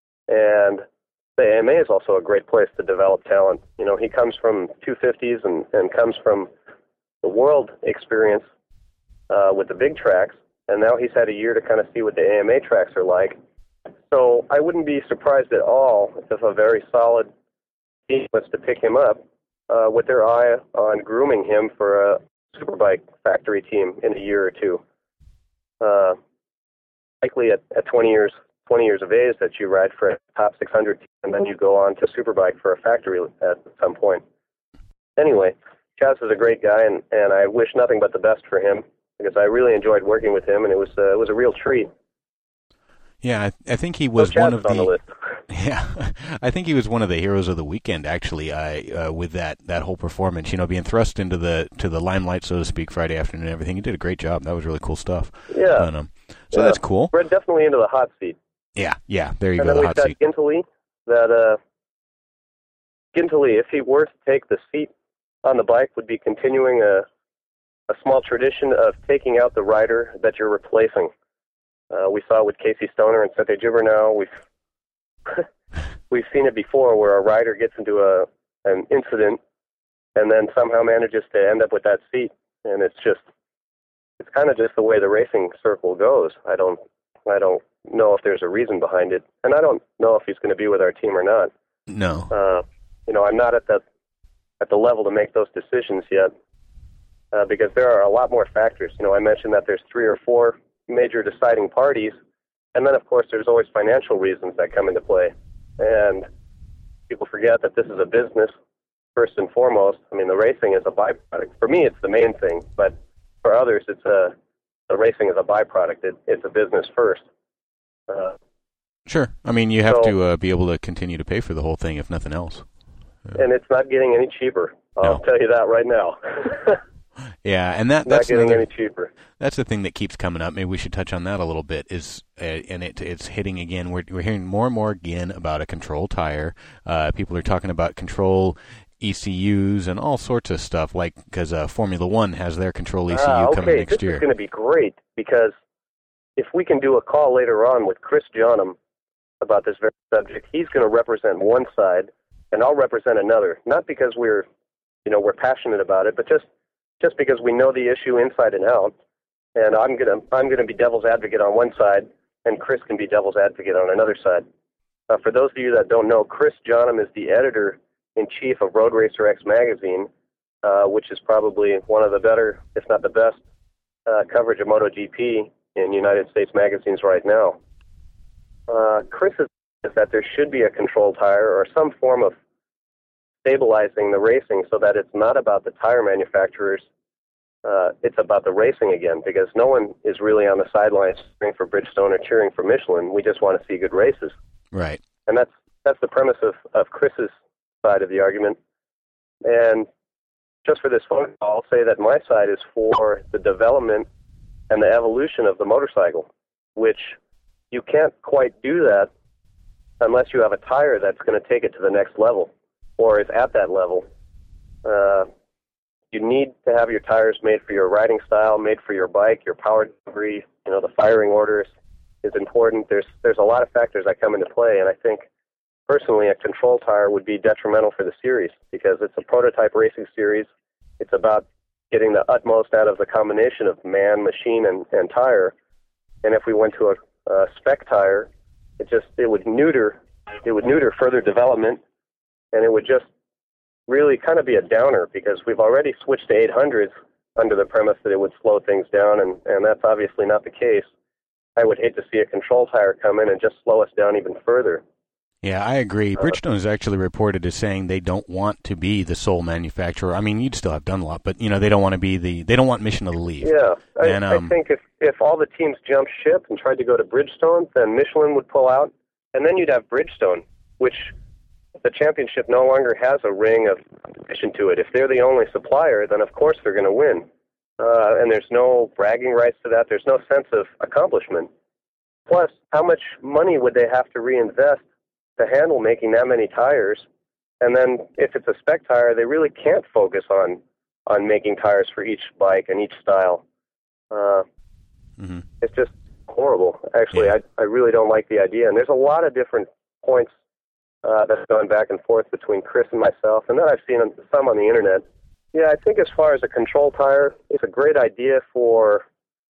[SPEAKER 3] And the A M A is also a great place to develop talent. You know, he comes from two fifties and, and comes from the world experience uh, with the big tracks, and now he's had a year to kind of see what the A M A tracks are like. So I wouldn't be surprised at all if a very solid team was to pick him up uh, with their eye on grooming him for a superbike factory team in a year or two. Uh, likely at, at twenty years twenty years of age that you ride for a top six hundred team, and then you go on to superbike for a factory at some point. Anyway, Chaz is a great guy, and, and I wish nothing but the best for him because I really enjoyed working with him, and it was uh, it was a real treat.
[SPEAKER 2] Yeah, I, I think he was
[SPEAKER 3] so
[SPEAKER 2] one of
[SPEAKER 3] on
[SPEAKER 2] the.
[SPEAKER 3] the list.
[SPEAKER 2] Yeah, I think he was one of the heroes of the weekend, actually, uh, uh, with that, that whole performance, you know, being thrust into the to the limelight, so to speak, Friday afternoon and everything. He did a great job. That was really cool stuff.
[SPEAKER 3] Yeah.
[SPEAKER 2] But, um, so
[SPEAKER 3] yeah.
[SPEAKER 2] that's cool.
[SPEAKER 3] We're definitely into the hot seat.
[SPEAKER 2] Yeah, yeah, there you
[SPEAKER 3] and
[SPEAKER 2] go,
[SPEAKER 3] then
[SPEAKER 2] the hot
[SPEAKER 3] we've
[SPEAKER 2] seat.
[SPEAKER 3] got Gintely, that, uh, Gintely, if he were to take the seat on the bike, would be continuing a, a small tradition of taking out the rider that you're replacing. Uh, we saw it with Casey Stoner and Sete Gibernau. We've we've seen it before, where a rider gets into a an incident and then somehow manages to end up with that seat, and it's just it's kind of just the way the racing circle goes. I don't I don't know if there's a reason behind it, and I don't know if he's going to be with our team or not.
[SPEAKER 2] No.
[SPEAKER 3] Uh, you know, I'm not at the at the level to make those decisions yet, uh, because there are a lot more factors. You know, I mentioned that there's three or four major deciding parties, and then, of course, there's always financial reasons that come into play. And people forget that this is a business, first and foremost. I mean, the racing is a byproduct. For me, it's the main thing, but for others, it's a the racing is a byproduct. It, it's a business first. Uh,
[SPEAKER 2] sure. I mean, you have
[SPEAKER 3] so,
[SPEAKER 2] to uh, be able to continue to pay for the whole thing, if nothing else. Uh,
[SPEAKER 3] and it's not getting any cheaper. I'll
[SPEAKER 2] no.
[SPEAKER 3] tell you that right now.
[SPEAKER 2] Yeah, and that
[SPEAKER 3] not
[SPEAKER 2] that's
[SPEAKER 3] getting
[SPEAKER 2] another,
[SPEAKER 3] any cheaper.
[SPEAKER 2] That's the thing that keeps coming up. Maybe we should touch on that a little bit. Is uh, and it it's hitting again. We're we're hearing more and more again about a control tire. Uh, people are talking about control E C Us and all sorts of stuff. Like because uh, Formula One has their control E C U
[SPEAKER 3] uh, okay,
[SPEAKER 2] coming next
[SPEAKER 3] this
[SPEAKER 2] year.
[SPEAKER 3] This is going to be great, because if we can do a call later on with Chris Johnham about this very subject, he's going to represent one side, and I'll represent another. Not because we're you know we're passionate about it, but just just because we know the issue inside and out, and I'm gonna I'm gonna be devil's advocate on one side, and Chris can be devil's advocate on another side. Uh, for those of you that don't know, Chris Johnham is the editor-in-chief of Road Racer X magazine, uh, which is probably one of the better, if not the best, uh, coverage of MotoGP in United States magazines right now. Uh, Chris is that there should be a control tire or some form of stabilizing the racing so that it's not about the tire manufacturers, uh, it's about the racing again, because no one is really on the sidelines cheering for Bridgestone or cheering for Michelin. We just want to see good races.
[SPEAKER 2] Right.
[SPEAKER 3] And that's that's the premise of, of Chris's side of the argument. And just for this phone call, I'll say that my side is for the development and the evolution of the motorcycle, which you can't quite do that unless you have a tire that's going to take it to the next level, or is at that level. Uh, you need to have your tires made for your riding style, made for your bike, your power delivery. You know, the firing orders is important. There's there's a lot of factors that come into play, and I think personally a control tire would be detrimental for the series, because it's a prototype racing series. It's about getting the utmost out of the combination of man, machine, and, and tire. And if we went to a, a spec tire, it just it would neuter it would neuter further development. And it would just really kind of be a downer, because we've already switched to eight hundreds under the premise that it would slow things down, and, and that's obviously not the case. I would hate to see a control tire come in and just slow us down even further.
[SPEAKER 2] Yeah, I agree.
[SPEAKER 3] Uh,
[SPEAKER 2] Bridgestone is actually reported as saying they don't want to be the sole manufacturer. I mean, you'd still have Dunlop, but, you know, they don't want to be the, they don't want Michelin to leave.
[SPEAKER 3] Yeah, I,
[SPEAKER 2] and, um,
[SPEAKER 3] I think if, if all the teams jumped ship and tried to go to Bridgestone, then Michelin would pull out, and then you'd have Bridgestone, which the championship no longer has a ring of competition to it. If they're the only supplier, then of course they're going to win. Uh, and there's no bragging rights to that. There's no sense of accomplishment. Plus, how much money would they have to reinvest to handle making that many tires? And then if it's a spec tire, they really can't focus on, on making tires for each bike and each style. Uh, mm-hmm. It's just horrible. Actually, yeah. I, I really don't like the idea. And there's a lot of different points Uh, that's gone back and forth between Chris and myself, and then I've seen some on the internet. Yeah, I think as far as a control tire, it's a great idea for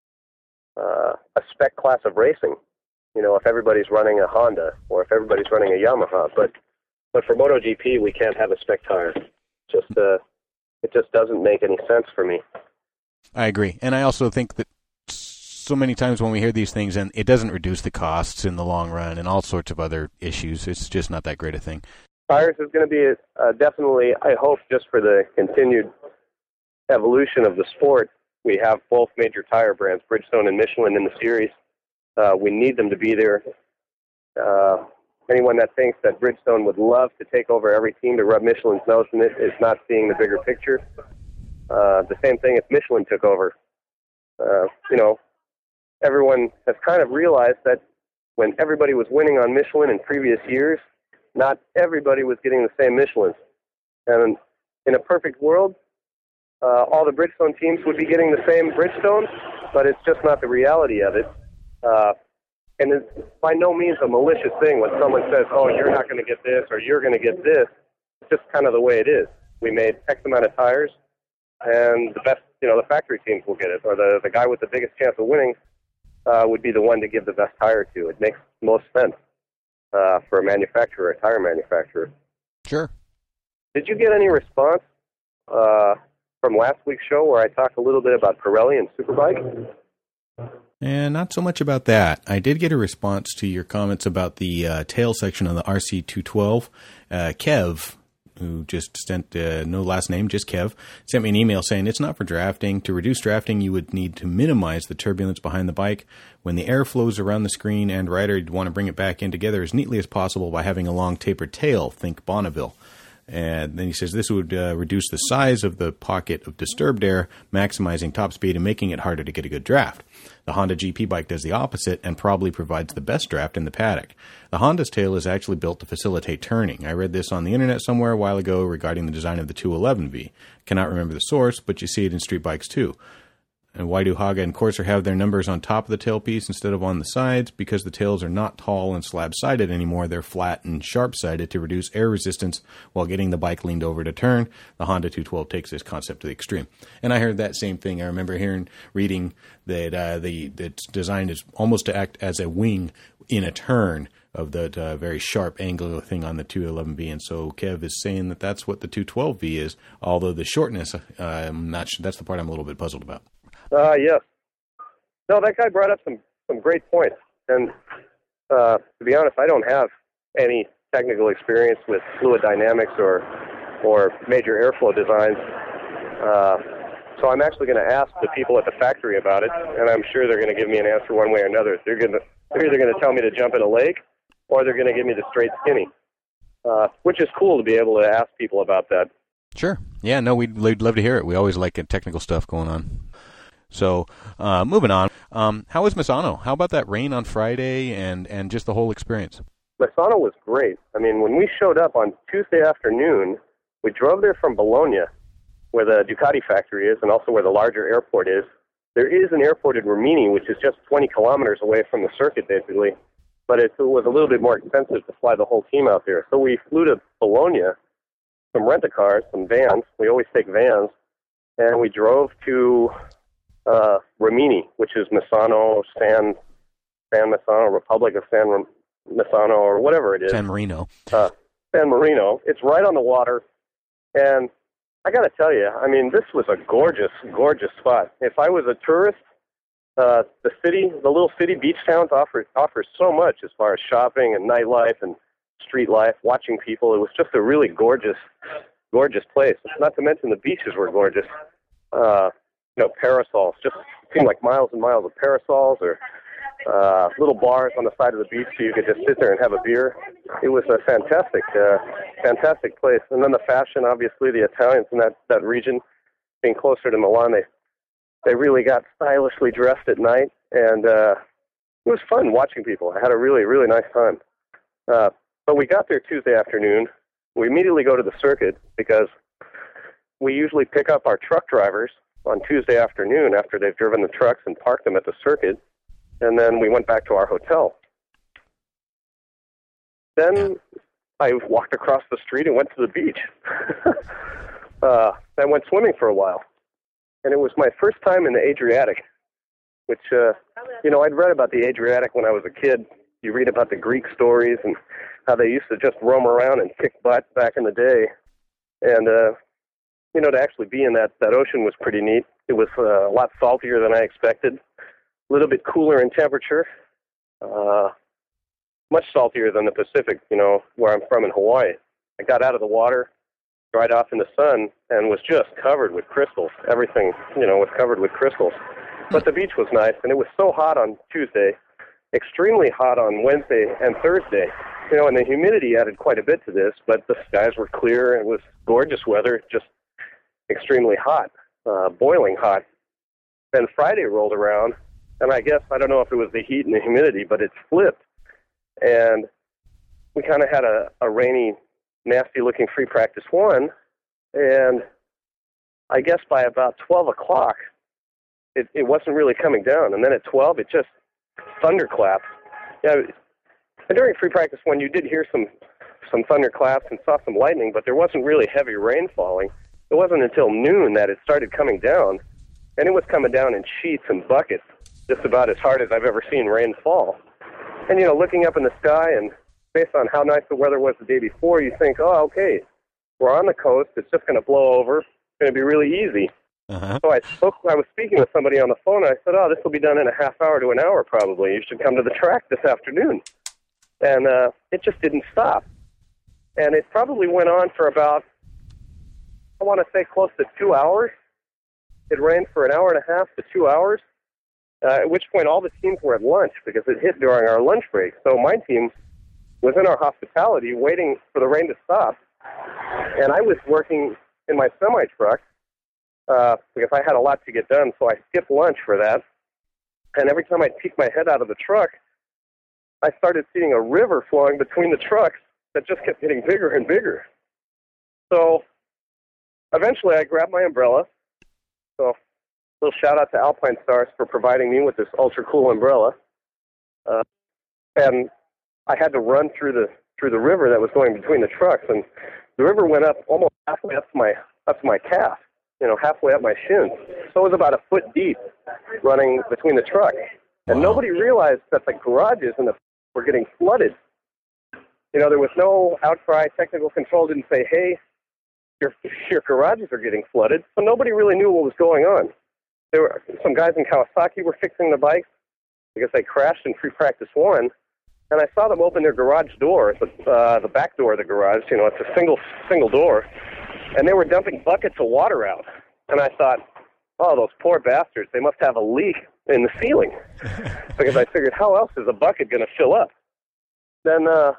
[SPEAKER 3] uh, a spec class of racing. You know, if everybody's running a Honda or if everybody's running a Yamaha, but but for MotoGP, we can't have a spec tire. Just uh, it just doesn't make any sense for me.
[SPEAKER 2] I agree, and I also think that so many times when we hear these things, and it doesn't reduce the costs in the long run and all sorts of other issues, it's just not that great a thing.
[SPEAKER 3] Tires is going to be uh, definitely, I hope, just for the continued evolution of the sport. We have both major tire brands, Bridgestone and Michelin, in the series. Uh, we need them to be there. Uh, anyone that thinks that Bridgestone would love to take over every team to rub Michelin's nose in it is not seeing the bigger picture. Uh, the same thing if Michelin took over. Uh, you know, everyone has kind of realized that when everybody was winning on Michelin in previous years, not everybody was getting the same Michelins. And in a perfect world, uh, all the Bridgestone teams would be getting the same Bridgestone, but it's just not the reality of it. Uh, and it's by no means a malicious thing when someone says, oh, you're not going to get this or you're going to get this. It's just kind of the way it is. We made X amount of tires, and the best, you know, the factory teams will get it, or the, the guy with the biggest chance of winning uh, would be the one to give the best tire to. It makes most sense uh, for a manufacturer, a tire manufacturer.
[SPEAKER 2] Sure.
[SPEAKER 3] Did you get any response uh, from last week's show where I talked a little bit about Pirelli and Superbike?
[SPEAKER 2] And not so much about that. I did get a response to your comments about the uh, tail section of the R C two twelve. Uh, Kev, who just sent, uh, no last name, just Kev, sent me an email saying it's not for drafting. To reduce drafting, you would need to minimize the turbulence behind the bike. When the air flows around the screen and rider, you'd want to bring it back in together as neatly as possible by having a long tapered tail. Think Bonneville. And then he says this would uh, reduce the size of the pocket of disturbed air, maximizing top speed and making it harder to get a good draft. The Honda G P bike does the opposite and probably provides the best draft in the paddock. The Honda's tail is actually built to facilitate turning. I read this on the internet somewhere a while ago regarding the design of the two eleven V. Cannot remember the source, but you see it in street bikes too. And why do Haga and Corsair have their numbers on top of the tailpiece instead of on the sides? Because the tails are not tall and slab-sided anymore. They're flat and sharp-sided to reduce air resistance while getting the bike leaned over to turn. The Honda two twelve takes this concept to the extreme. And I heard that same thing. I remember hearing, reading that uh, the it's designed is almost to act as a wing in a turn of the uh, very sharp angular thing on the two eleven V. And so Kev is saying that that's what the two twelve V is, although the shortness, uh, I'm not sure, that's the part I'm a little bit puzzled about.
[SPEAKER 3] Uh, yes. No, that guy brought up some, some great points. And uh, to be honest, I don't have any technical experience with fluid dynamics or or major airflow designs. Uh, so I'm actually going to ask the people at the factory about it, and I'm sure they're going to give me an answer one way or another. They're going to they're either going to tell me to jump in a lake, or they're going to give me the straight skinny, uh, which is cool to be able to ask people about that.
[SPEAKER 2] Sure. Yeah, no, we'd, we'd love to hear it. We always like technical stuff going on. So, uh, moving on, um, how was Misano? How about that rain on Friday and, and just the whole experience?
[SPEAKER 3] Misano was great. I mean, when we showed up on Tuesday afternoon, we drove there from Bologna, where the Ducati factory is and also where the larger airport is. There is an airport in Rimini, which is just twenty kilometers away from the circuit, basically, but it was a little bit more expensive to fly the whole team out there. So we flew to Bologna, some rent-a-cars, some vans. We always take vans, and we drove to Uh, Rimini, which is Misano, San San Misano, Republic of San Misano, or whatever it is.
[SPEAKER 2] San Marino.
[SPEAKER 3] Uh, San Marino. It's right on the water, and I got to tell you, I mean, this was a gorgeous, gorgeous spot. If I was a tourist, uh, the city, the little city beach towns offer offers so much as far as shopping and nightlife and street life, watching people. It was just a really gorgeous, gorgeous place. Not to mention the beaches were gorgeous. Uh, You know, parasols, just seemed like miles and miles of parasols or uh, little bars on the side of the beach so you could just sit there and have a beer. It was a fantastic, uh, fantastic place. And then the fashion, obviously, the Italians in that, that region, being closer to Milan, they, they really got stylishly dressed at night. And uh, it was fun watching people. I had a really, really nice time. Uh, but we got there Tuesday afternoon. We immediately go to the circuit because we usually pick up our truck drivers on Tuesday afternoon after they've driven the trucks and parked them at the circuit, and then we went back to our hotel. Then I walked across the street and went to the beach. uh, I went swimming for a while, and it was my first time in the Adriatic, which, uh, you know, I'd read about the Adriatic when I was a kid. You read about the Greek stories and how they used to just roam around and kick butt back in the day, and uh you know, to actually be in that, that ocean was pretty neat. It was uh, a lot saltier than I expected, a little bit cooler in temperature, uh, much saltier than the Pacific, you know, where I'm from in Hawaii. I got out of the water, dried off in the sun, and was just covered with crystals. Everything, you know, was covered with crystals. But the beach was nice, and it was so hot on Tuesday, extremely hot on Wednesday and Thursday. you know, and the humidity added quite a bit to this, but the skies were clear, and it was gorgeous weather, just extremely hot, uh, boiling hot. Then Friday rolled around, and I guess, I don't know if it was the heat and the humidity, but it flipped. And we kind of had a, a rainy, nasty-looking free practice one, and I guess by about twelve o'clock, it, it wasn't really coming down. And then at twelve, it just thunderclapped. Yeah, and during free practice one, you did hear some, some thunderclaps and saw some lightning, but there wasn't really heavy rain falling. It wasn't until noon that it started coming down, and it was coming down in sheets and buckets, just about as hard as I've ever seen rain fall. And, you know, looking up in the sky, and based on how nice the weather was the day before, you think, oh, okay, we're on the coast, it's just going to blow over, it's going to be really easy. Uh-huh. So I spoke, I was speaking with somebody on the phone, and I said, oh, this will be done in a half hour to an hour probably. You should come to the track this afternoon. And uh, it just didn't stop. And it probably went on for about, I want to say close to two hours. It rained for an hour and a half to two hours, uh, at which point all the teams were at lunch because it hit during our lunch break. So my team was in our hospitality waiting for the rain to stop. And I was working in my semi-truck uh, because I had a lot to get done, so I skipped lunch for that. And every time I'd peek my head out of the truck, I started seeing a river flowing between the trucks that just kept getting bigger and bigger. So eventually I grabbed my umbrella. So a little shout out to Alpine Stars for providing me with this ultra cool umbrella. Uh, and I had to run through the through the river that was going between the trucks, and the river went up almost halfway up to my up to my calf, you know, halfway up my shins. So it was about a foot deep running between the trucks. And wow. Nobody realized that the garages in the were getting flooded. You know, there was no outcry. Technical control didn't say, hey, your your garages are getting flooded. So nobody really knew what was going on. There were some guys in Kawasaki were fixing the bikes because they crashed in free practice one. And I saw them open their garage door, the, uh, the back door of the garage. You know, it's a single single door. And they were dumping buckets of water out. And I thought, oh, those poor bastards, they must have a leak in the ceiling. Because I figured, how else is a bucket going to fill up? Then uh,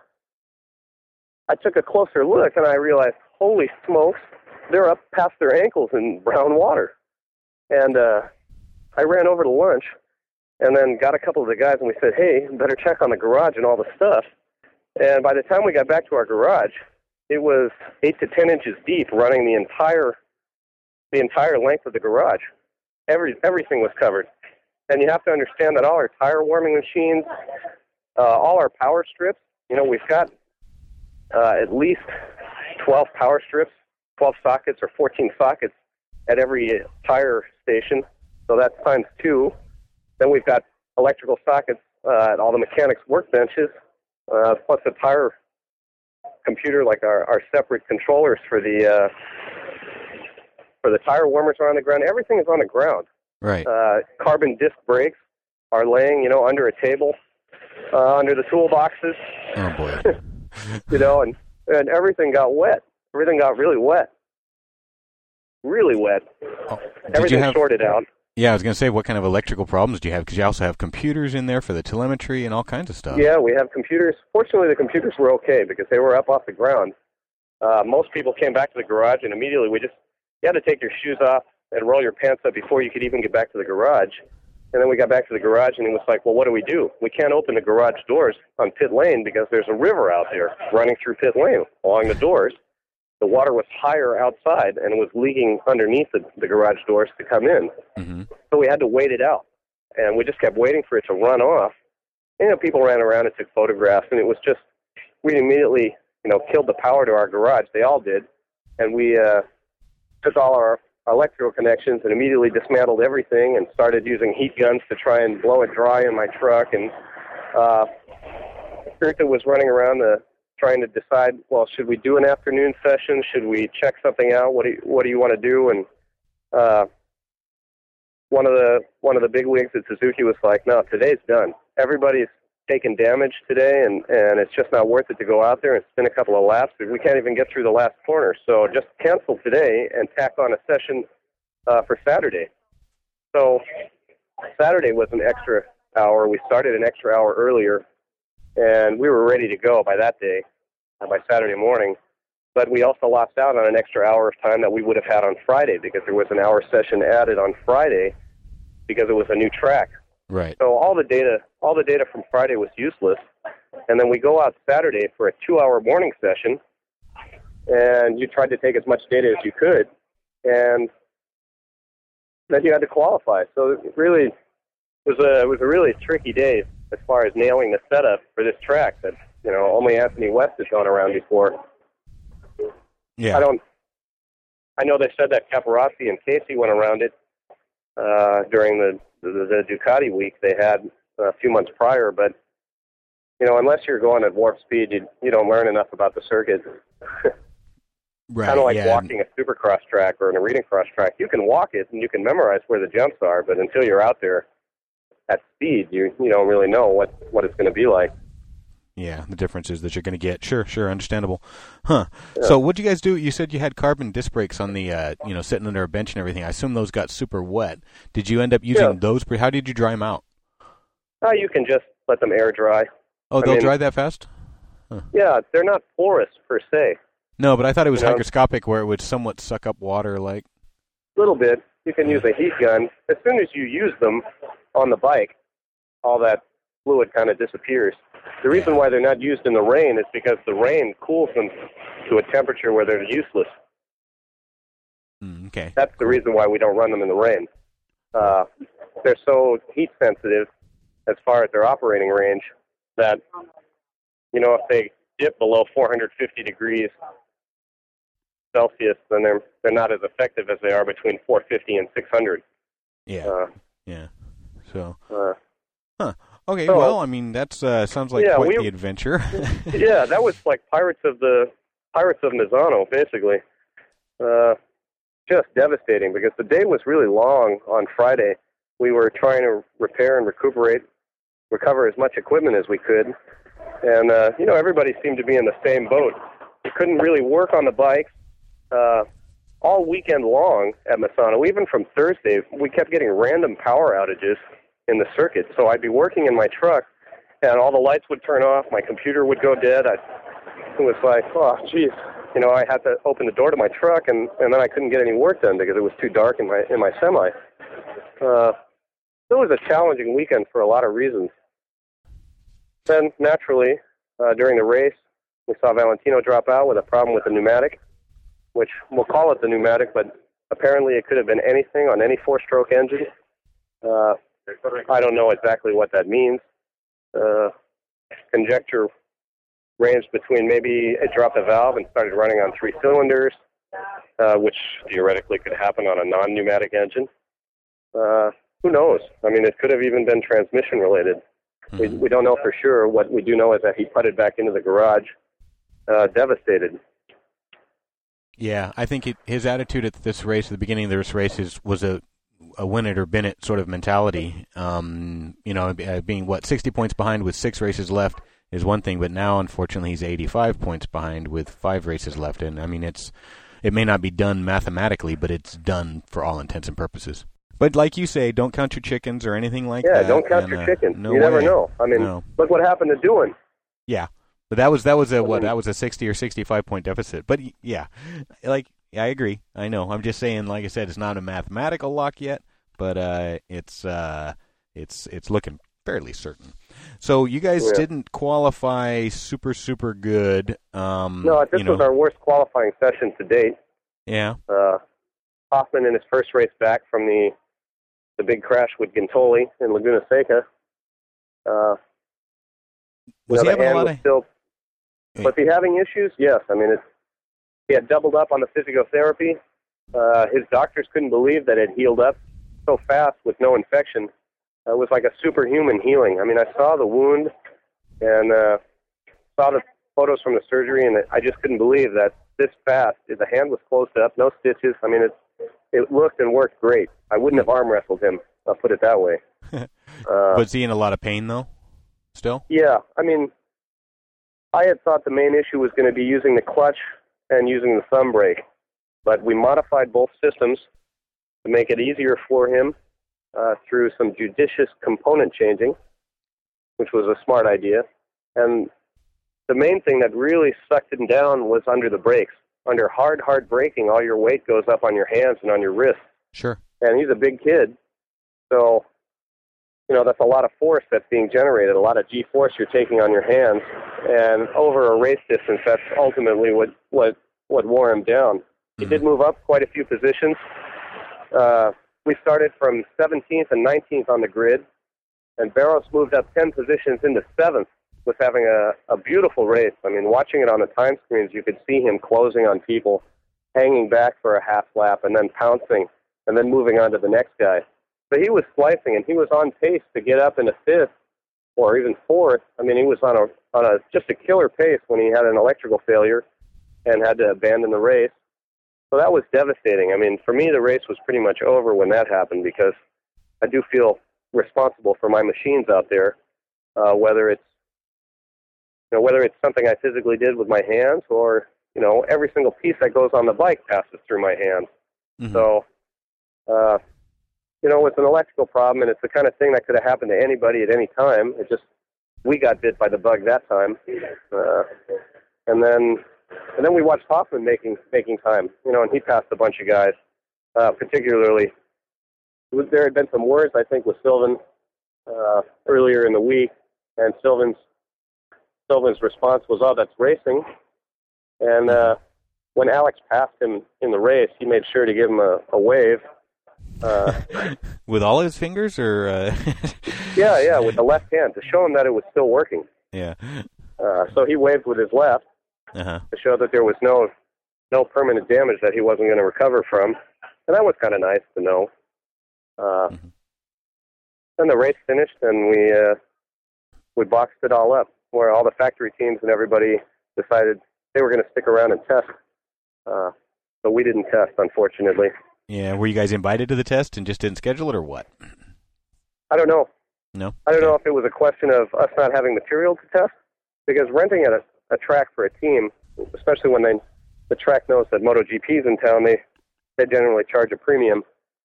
[SPEAKER 3] I took a closer look, and I realized, holy smokes, they're up past their ankles in brown water. And uh, I ran over to lunch, and then got a couple of the guys, and we said, hey, better check on the garage and all the stuff. And by the time we got back to our garage, it was eight to ten inches deep, running the entire the entire length of the garage. Every everything was covered. And you have to understand that all our tire warming machines, uh, all our power strips, you know, we've got uh, at least twelve power strips, twelve sockets or fourteen sockets at every tire station. So that's times two. Then we've got electrical sockets uh, at all the mechanics' workbenches, uh, plus a tire computer, like our, our separate controllers for the uh, for the tire warmers are on the ground. Everything is on the ground.
[SPEAKER 2] Right.
[SPEAKER 3] Uh, carbon disc brakes are laying, you know, under a table, uh, under the toolboxes.
[SPEAKER 2] Oh boy.
[SPEAKER 3] You know, and and everything got wet. Everything got really wet. Really wet.
[SPEAKER 2] Oh,
[SPEAKER 3] everything
[SPEAKER 2] have...
[SPEAKER 3] shorted out.
[SPEAKER 2] Yeah, I was going to say, what kind of electrical problems do you have? Because you also have computers in there for the telemetry and all kinds of stuff.
[SPEAKER 3] Yeah, we have computers. Fortunately, the computers were okay because they were up off the ground. Uh, most people came back to the garage, and immediately we just, you had to take your shoes off and roll your pants up before you could even get back to the garage. And then we got back to the garage, and it was like, well, what do we do? We can't open the garage doors on pit lane because there's a river out there running through pit lane along the doors. The water was higher outside, and it was leaking underneath the, the garage doors to come in. Mm-hmm. So we had to wait it out, and we just kept waiting for it to run off. And, you know, people ran around and took photographs, and it was just, we immediately, you know, killed the power to our garage. They all did. And we uh, took all our electrical connections and immediately dismantled everything and started using heat guns to try and blow it dry in my truck. And uh, Kirta was running around the trying to decide, well, should we do an afternoon session? Should we check something out? What do you, what do you want to do? And uh, one of the one of the big wigs at Suzuki was like, no, today's done. Everybody's taken damage today, and, and it's just not worth it to go out there and spin a couple of laps. We can't even get through the last corner. So just cancel today and tack on a session uh, for Saturday. So Saturday was an extra hour. We started an extra hour earlier. and we were ready to go by that day, uh, by Saturday morning. But we also lost out on an extra hour of time that we would have had on Friday because there was an hour session added on Friday because it was a new track.
[SPEAKER 2] Right.
[SPEAKER 3] So all the data, all the data from Friday was useless. And then we go out Saturday for a two-hour morning session, and you tried to take as much data as you could, and then you had to qualify. So it really was a it was a really tricky day as far as nailing the setup for this track that you know only Anthony West has gone around before.
[SPEAKER 2] Yeah.
[SPEAKER 3] I don't. I know they said that Caparossi and Casey went around it uh, during the, the the Ducati week they had a few months prior, but you know, unless you're going at warp speed, you you don't learn enough about the circuit.
[SPEAKER 2] Right.
[SPEAKER 3] Kind of like
[SPEAKER 2] yeah.
[SPEAKER 3] walking a supercross track or an arena cross track. You can walk it and you can memorize where the jumps are, but until you're out there at speed, you you don't really know what, what it's going to be like.
[SPEAKER 2] Yeah, the difference is that you're going to get. Sure, sure, understandable. Huh.
[SPEAKER 3] Yeah.
[SPEAKER 2] So what'd you guys do? You said you had carbon disc brakes on the, uh, you know, sitting under a bench and everything. I assume those got super wet. Did you end up using
[SPEAKER 3] Yeah.
[SPEAKER 2] those? How did you dry them out?
[SPEAKER 3] Uh, you can just let them air dry.
[SPEAKER 2] Oh,
[SPEAKER 3] I
[SPEAKER 2] they'll
[SPEAKER 3] mean,
[SPEAKER 2] dry that fast? Huh.
[SPEAKER 3] Yeah, they're not porous per se.
[SPEAKER 2] No, but I thought it was
[SPEAKER 3] You know?
[SPEAKER 2] hygroscopic where it would somewhat suck up water like.
[SPEAKER 3] A little bit. You can use a heat gun. As soon as you use them on the bike, all that fluid kind of disappears. The reason why they're not used in the rain is because the rain cools them to a temperature where they're useless.
[SPEAKER 2] Mm, okay.
[SPEAKER 3] That's the reason why we don't run them in the rain. Uh, they're so heat sensitive as far as their operating range that, you know, if they dip below four hundred fifty degrees Celsius, then they're they're not as effective as they are between four fifty and six hundred.
[SPEAKER 2] Yeah.
[SPEAKER 3] Uh,
[SPEAKER 2] yeah. So.
[SPEAKER 3] uh,
[SPEAKER 2] Huh. Okay.
[SPEAKER 3] so,
[SPEAKER 2] well, I mean, that's uh, sounds like
[SPEAKER 3] yeah,
[SPEAKER 2] quite
[SPEAKER 3] we,
[SPEAKER 2] the adventure.
[SPEAKER 3] yeah, that was like Pirates of the Pirates of Misano, basically. Uh, just devastating because the day was really long on Friday. We were trying to repair and recuperate, recover as much equipment as we could, and uh, you know, everybody seemed to be in the same boat. We couldn't really work on the bikes uh, all weekend long at Misano. Even from Thursday, we kept getting random power outages in the circuit. So I'd be working in my truck, and all the lights would turn off. My computer would go dead. I, it was like, oh, geez. You know, I had to open the door to my truck, and, and then I couldn't get any work done because it was too dark in my in my semi. Uh, it was a challenging weekend for a lot of reasons. Then, naturally, uh, during the race, we saw Valentino drop out with a problem with the pneumatic, which we'll call it the pneumatic, but apparently it could have been anything on any four-stroke engine. Uh, I don't know exactly what that means. Uh, conjecture ranged between maybe it dropped a valve and started running on three cylinders, uh, which theoretically could happen on a non-pneumatic engine. Uh, who knows? I mean, it could have even been transmission-related. Mm-hmm. We, we don't know for sure. What we do know is that he putted back into the garage, uh, devastated.
[SPEAKER 2] Yeah, I think it, his attitude at this race, at the beginning of this race, is, was a a win it or bin it sort of mentality. Um, you know, being, what, sixty points behind with six races left is one thing, but now, unfortunately, he's eighty-five points behind with five races left. And, I mean, it's it may not be done mathematically, but it's done for all intents and purposes. But like you say, don't count your chickens or anything like
[SPEAKER 3] yeah,
[SPEAKER 2] that.
[SPEAKER 3] Yeah, don't count
[SPEAKER 2] and,
[SPEAKER 3] your
[SPEAKER 2] uh,
[SPEAKER 3] chickens.
[SPEAKER 2] No
[SPEAKER 3] you
[SPEAKER 2] way.
[SPEAKER 3] never know. I mean,
[SPEAKER 2] no.
[SPEAKER 3] Look what happened to Doohan.
[SPEAKER 2] Yeah. But that was that was a what? That was a sixty or sixty-five point deficit. But yeah, like yeah, I agree. I know. I'm just saying. Like I said, it's not a mathematical lock yet, but uh, it's uh, it's it's looking fairly certain. So you guys
[SPEAKER 3] yeah.
[SPEAKER 2] didn't qualify super super good. Um,
[SPEAKER 3] no, this
[SPEAKER 2] you know.
[SPEAKER 3] was our worst qualifying session to date.
[SPEAKER 2] Yeah.
[SPEAKER 3] Uh, Hoffman in his first race back from the the big crash with Gintoli in Laguna Seca. Uh,
[SPEAKER 2] was
[SPEAKER 3] you know,
[SPEAKER 2] he having a lot
[SPEAKER 3] was
[SPEAKER 2] of?
[SPEAKER 3] Still, was he having issues? Yes. I mean, it's, he had doubled up on the physiotherapy. Uh, his doctors couldn't believe that it healed up so fast with no infection. Uh, it was like a superhuman healing. I mean, I saw the wound and uh, saw the photos from the surgery, and I just couldn't believe that this fast. The hand was closed up, no stitches. I mean, it it looked and worked great. I wouldn't have arm wrestled him. I'll put it that way.
[SPEAKER 2] uh,
[SPEAKER 3] Uh,
[SPEAKER 2] was he in a lot of pain though? Still?
[SPEAKER 3] Yeah, I mean, I had thought the main issue was going to be using the clutch and using the thumb brake, but we modified both systems to make it easier for him uh, through some judicious component changing, which was a smart idea. And the main thing that really sucked him down was under the brakes. Under hard, hard braking, all your weight goes up on your hands and on your wrists.
[SPEAKER 2] Sure.
[SPEAKER 3] And he's a big kid, so, you know, that's a lot of force that's being generated, a lot of G-force you're taking on your hands. And over a race distance, that's ultimately what, what, what wore him down. Mm-hmm. He did move up quite a few positions. Uh, we started from seventeenth and nineteenth on the grid, and Barros moved up ten positions into seventh, was having a, a beautiful race. I mean, watching it on the time screens, you could see him closing on people, hanging back for a half lap, and then pouncing, and then moving on to the next guy. So he was slicing, and he was on pace to get up into fifth or even fourth. I mean, he was on a on a just a killer pace when he had an electrical failure and had to abandon the race. So that was devastating. I mean, for me, the race was pretty much over when that happened, because I do feel responsible for my machines out there, uh, whether it's you know whether it's something I physically did with my hands, or you know every single piece that goes on the bike passes through my hands. Mm-hmm. So, uh, you know, it's an electrical problem, and it's the kind of thing that could have happened to anybody at any time. It just we got bit by the bug that time, uh, and then and then we watched Hoffman making making time. You know, and he passed a bunch of guys, uh, particularly. There had been some words, I think, with Sylvain uh, earlier in the week, and Sylvain's Sylvain's response was, "Oh, that's racing." And uh, when Alex passed him in the race, he made sure to give him a, a wave. Uh,
[SPEAKER 2] with all his fingers, or uh...
[SPEAKER 3] yeah, yeah, with the left hand to show him that it was still working.
[SPEAKER 2] Yeah.
[SPEAKER 3] Uh, so he waved with his left uh-huh. to show that there was no no permanent damage that he wasn't going to recover from, and that was kind of nice to know. Uh, mm-hmm. Then the race finished, and we uh, we boxed it all up, where all the factory teams and everybody decided they were going to stick around and test. Uh, but we didn't test, unfortunately.
[SPEAKER 2] Yeah, were you guys invited to the test and just didn't schedule it, or what?
[SPEAKER 3] I don't know.
[SPEAKER 2] No?
[SPEAKER 3] I don't know if it was a question of us not having material to test, because renting a, a track for a team, especially when they, the track knows that MotoGP's in town, they, they generally charge a premium.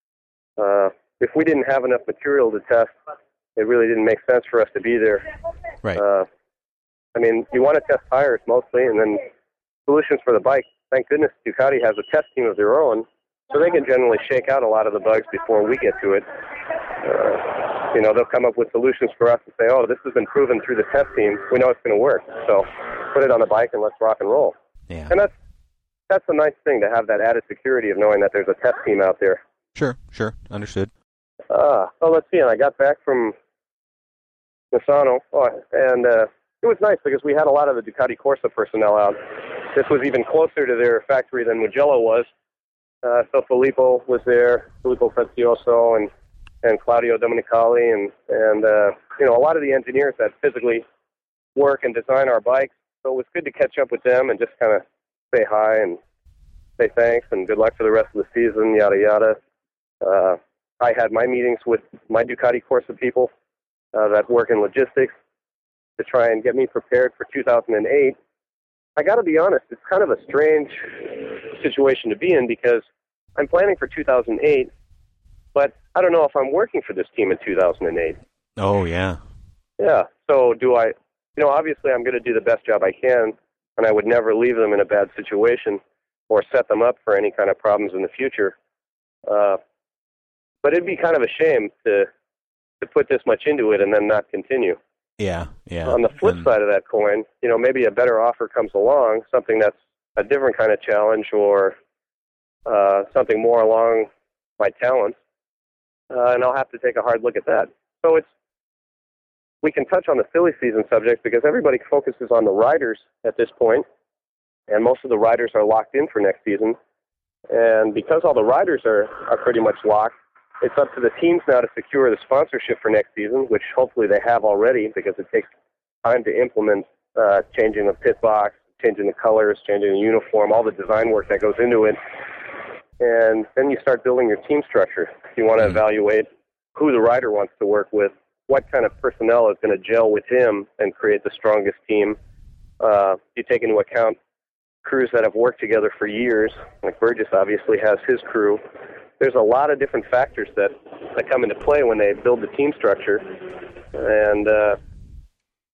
[SPEAKER 3] Uh, if we didn't have enough material to test, it really didn't make sense for us to be there.
[SPEAKER 2] Right.
[SPEAKER 3] Uh, I mean, you want to test tires mostly, and then solutions for the bike. Thank goodness Ducati has a test team of their own, so they can generally shake out a lot of the bugs before we get to it. Uh, you know, they'll come up with solutions for us and say, "Oh, this has been proven through the test team. We know it's going to work. So put it on the bike and let's rock and roll."
[SPEAKER 2] Yeah.
[SPEAKER 3] And that's that's a nice thing to have, that added security of knowing that there's a test team out there.
[SPEAKER 2] Sure, sure, understood.
[SPEAKER 3] Uh, oh, let's see. And I got back from Misano, oh, and uh, it was nice because we had a lot of the Ducati Corsa personnel out. This was even closer to their factory than Mugello was. Uh, so Filippo was there, Filippo Prezioso, and, and Claudio Domenicali, and, and uh, you know, a lot of the engineers that physically work and design our bikes. So it was good to catch up with them and just kind of say hi and say thanks and good luck for the rest of the season, yada, yada. Uh, I had my meetings with my Ducati Corsa people uh, that work in logistics to try and get me prepared for two thousand eight. I got to be honest, it's kind of a strange situation to be in, because I'm planning for two thousand eight, but I don't know if I'm working for this team in two thousand eight.
[SPEAKER 2] Oh, yeah.
[SPEAKER 3] Yeah, so do I, you know, obviously I'm going to do the best job I can, and I would never leave them in a bad situation or set them up for any kind of problems in the future. Uh, but it'd be kind of a shame to to put this much into it and then not continue.
[SPEAKER 2] Yeah, yeah.
[SPEAKER 3] On the flip and... side of that coin, you know, maybe a better offer comes along, something that's a different kind of challenge, or uh, something more along my talents, uh, and I'll have to take a hard look at that. So it's we can touch on the silly season subject, because everybody focuses on the riders at this point, and most of the riders are locked in for next season. And because all the riders are, are pretty much locked, it's up to the teams now to secure the sponsorship for next season, which hopefully they have already, because it takes time to implement uh, changing the pit box, changing the colors, changing the uniform, all the design work that goes into it. And then you start building your team structure. You want to evaluate who the rider wants to work with, what kind of personnel is going to gel with him and create the strongest team. Uh, you take into account crews that have worked together for years, like Burgess obviously has his crew. There's a lot of different factors that, that come into play when they build the team structure. And, uh,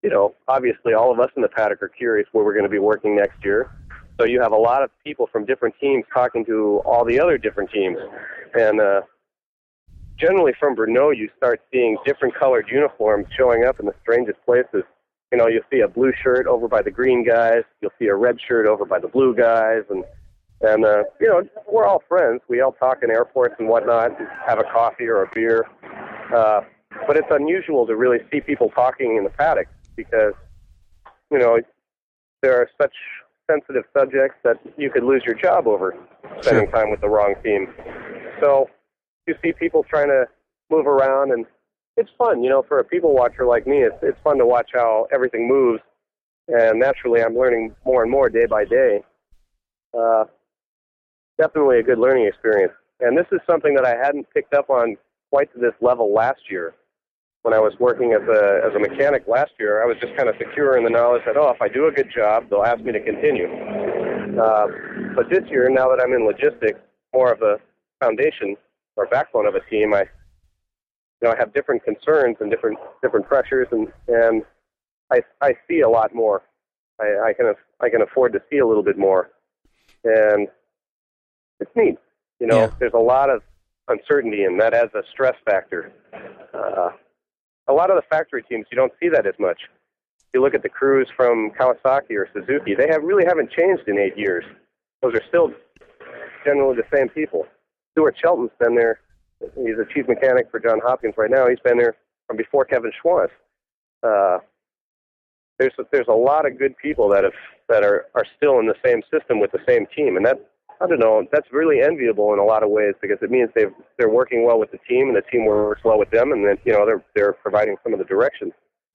[SPEAKER 3] you know, obviously all of us in the paddock are curious where we're going to be working next year. So you have a lot of people from different teams talking to all the other different teams. And uh, generally from Brno, you start seeing different colored uniforms showing up in the strangest places. You know, you'll see a blue shirt over by the green guys. You'll see a red shirt over by the blue guys. And, and uh, you know, we're all friends. We all talk in airports and whatnot, and have a coffee or a beer. Uh, but it's unusual to really see people talking in the paddock because, you know, there are such sensitive subjects that you could lose your job over spending
[SPEAKER 2] Sure.
[SPEAKER 3] time with the wrong team. So you see people trying to move around, and it's fun. You know, for a people watcher like me, it's it's fun to watch how everything moves. And naturally, I'm learning more and more day by day. Uh, definitely a good learning experience. And this is something that I hadn't picked up on quite to this level last year. When I was working as a as a mechanic last year, I was just kind of secure in the knowledge that, oh, if I do a good job, they'll ask me to continue. Uh, but this year, now that I'm in logistics, more of a foundation or backbone of a team, I you know I have different concerns and different different pressures, and and I I see a lot more. I, I can I can afford to see a little bit more, and it's neat. You know,
[SPEAKER 2] Yeah.
[SPEAKER 3] there's a lot of uncertainty, and that adds a stress factor. Uh, A lot of the factory teams, you don't see that as much. You look at the crews from Kawasaki or Suzuki, they have really haven't changed in eight years. Those are still generally the same people. Stuart Shelton's been there. He's a chief mechanic for John Hopkins right now. He's been there from before Kevin Schwantz. Uh, there's there's a lot of good people that have that are, are still in the same system with the same team, and that I don't know. That's really enviable in a lot of ways because it means they've they're working well with the team, and the team works well with them, and then you know they're they're providing some of the direction.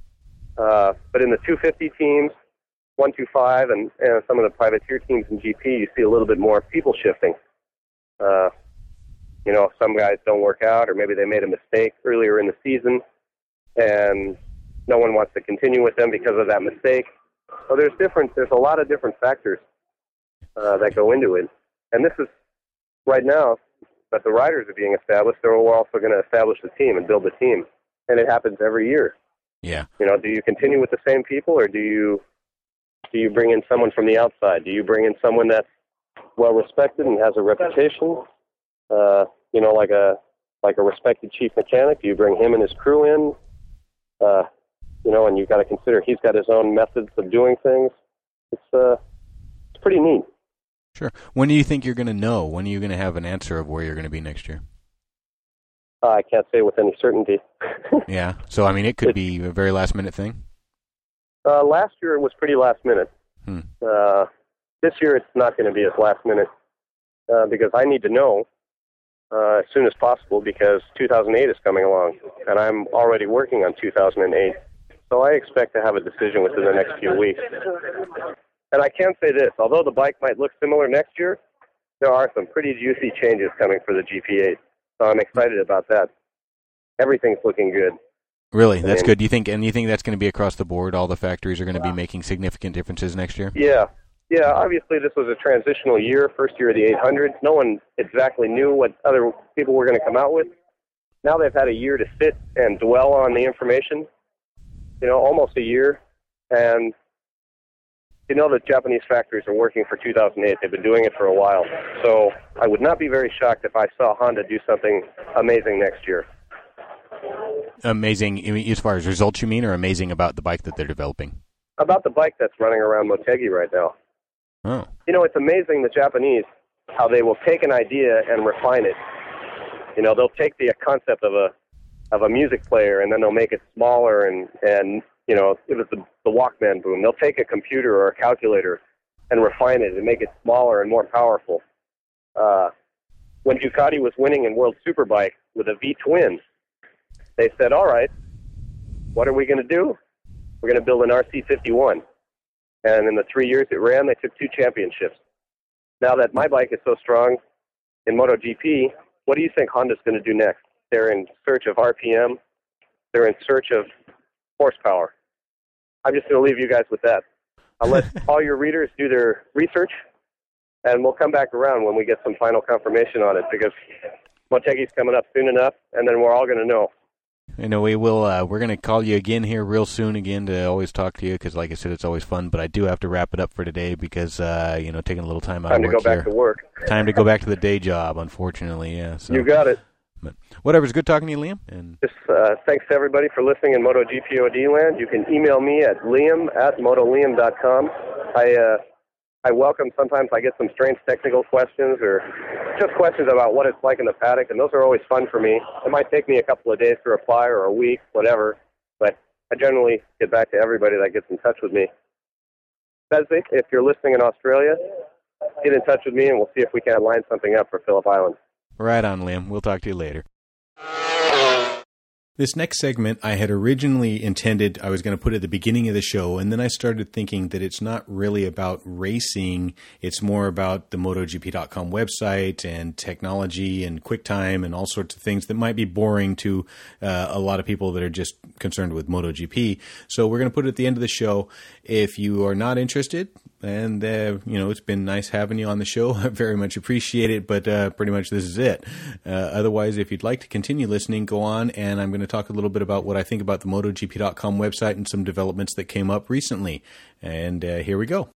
[SPEAKER 3] Uh, but in the two fifty teams, one twenty-five, and, and some of the privateer teams in G P, you see a little bit more people shifting. Uh, you know, some guys don't work out, or maybe they made a mistake earlier in the season, and no one wants to continue with them because of that mistake. So there's different. There's a lot of different factors uh, that go into it. And this is, right now, that the riders are being established, they're also going to establish the team and build the team. And it happens every year.
[SPEAKER 2] Yeah.
[SPEAKER 3] You know, do you continue with the same people, or do you do you bring in someone from the outside? Do you bring in someone that's well-respected and has a reputation? Uh, you know, like a like a respected chief mechanic? Do you bring him and his crew in? Uh, you know, and you've got to consider he's got his own methods of doing things. It's uh, it's pretty neat.
[SPEAKER 2] Sure. When do you think you're going to know? When are you going to have an answer of where you're going to be next year?
[SPEAKER 3] Uh, I can't say with any certainty.
[SPEAKER 2] Yeah. So, I mean, it could be a very last-minute thing?
[SPEAKER 3] Uh, last year it was pretty last minute.
[SPEAKER 2] Hmm.
[SPEAKER 3] Uh, this year it's not going to be as last minute uh, because I need to know uh, as soon as possible because two thousand eight is coming along, and I'm already working on two thousand eight. So I expect to have a decision within the next few weeks. And I can say this, although the bike might look similar next year, there are some pretty juicy changes coming for the G P eight. So I'm excited about that. Everything's looking good.
[SPEAKER 2] Really? That's
[SPEAKER 3] I mean,
[SPEAKER 2] good. Do you think, and you think that's going to be across the board? All the factories are going to be making significant differences next year?
[SPEAKER 3] Yeah. Yeah, obviously this was a transitional year, first year of the eight hundred. No one exactly knew what other people were going to come out with. Now they've had a year to sit and dwell on the information, you know, almost a year. And you know that Japanese factories are working for two thousand eight. They've been doing it for a while. So I would not be very shocked if I saw Honda do something amazing next year.
[SPEAKER 2] Amazing, I mean, as far as results you mean, or amazing about the bike that they're developing?
[SPEAKER 3] About the bike that's running around Motegi right now.
[SPEAKER 2] Oh.
[SPEAKER 3] You know, it's amazing, the Japanese, how they will take an idea and refine it. You know, they'll take the concept of a of a music player and then they'll make it smaller and, and you know, it was the, the Walkman boom. They'll take a computer or a calculator and refine it and make it smaller and more powerful. Uh, when Ducati was winning in World Superbike with a V-twin, they said, all right, what are we going to do? We're going to build an R C fifty-one. And in the three years it ran, they took two championships. Now that my bike is so strong in MotoGP, what do you think Honda's going to do next? They're in search of R P M. They're in search of horsepower. I'm just going to leave you guys with that. I'll let all your readers do their research, and we'll come back around when we get some final confirmation on it, because Motegi's coming up soon enough, and then we're all going to know.
[SPEAKER 2] Anyway, we'll, uh, we're going to call you again here real soon again to always talk to you because, like I said, it's always fun. But I do have to wrap it up for today because, uh, you know, taking a little time out
[SPEAKER 3] Time
[SPEAKER 2] of
[SPEAKER 3] to
[SPEAKER 2] work
[SPEAKER 3] go back
[SPEAKER 2] here.
[SPEAKER 3] to work.
[SPEAKER 2] Time to go back to the day job, unfortunately, yeah. So.
[SPEAKER 3] You got it.
[SPEAKER 2] But whatever, it's good talking to you, Liam. And
[SPEAKER 3] Just uh, thanks to everybody for listening in MotoGPOD land. You can email me at liam at motoliam dot com. I uh, I welcome, sometimes I get some strange technical questions or just questions about what it's like in the paddock, and those are always fun for me. It might take me a couple of days to reply or a week, whatever, but I generally get back to everybody that gets in touch with me. Bessie, if you're listening in Australia, get in touch with me and we'll see if we can line something up for Phillip Island.
[SPEAKER 2] right on, Liam. We'll talk to you later. This next segment I had originally intended I was going to put at the beginning of the show, and then I started thinking that it's not really about racing. It's more about the MotoGP dot com website and technology and QuickTime and all sorts of things that might be boring to uh, a lot of people that are just concerned with MotoGP. So we're going to put it at the end of the show. If you are not interested, and, uh, you know, it's been nice having you on the show. I very much appreciate it, but uh, pretty much this is it. Uh, otherwise, if you'd like to continue listening, go on, and I'm going to talk a little bit about what I think about the MotoGP dot com website and some developments that came up recently. And uh, here we go.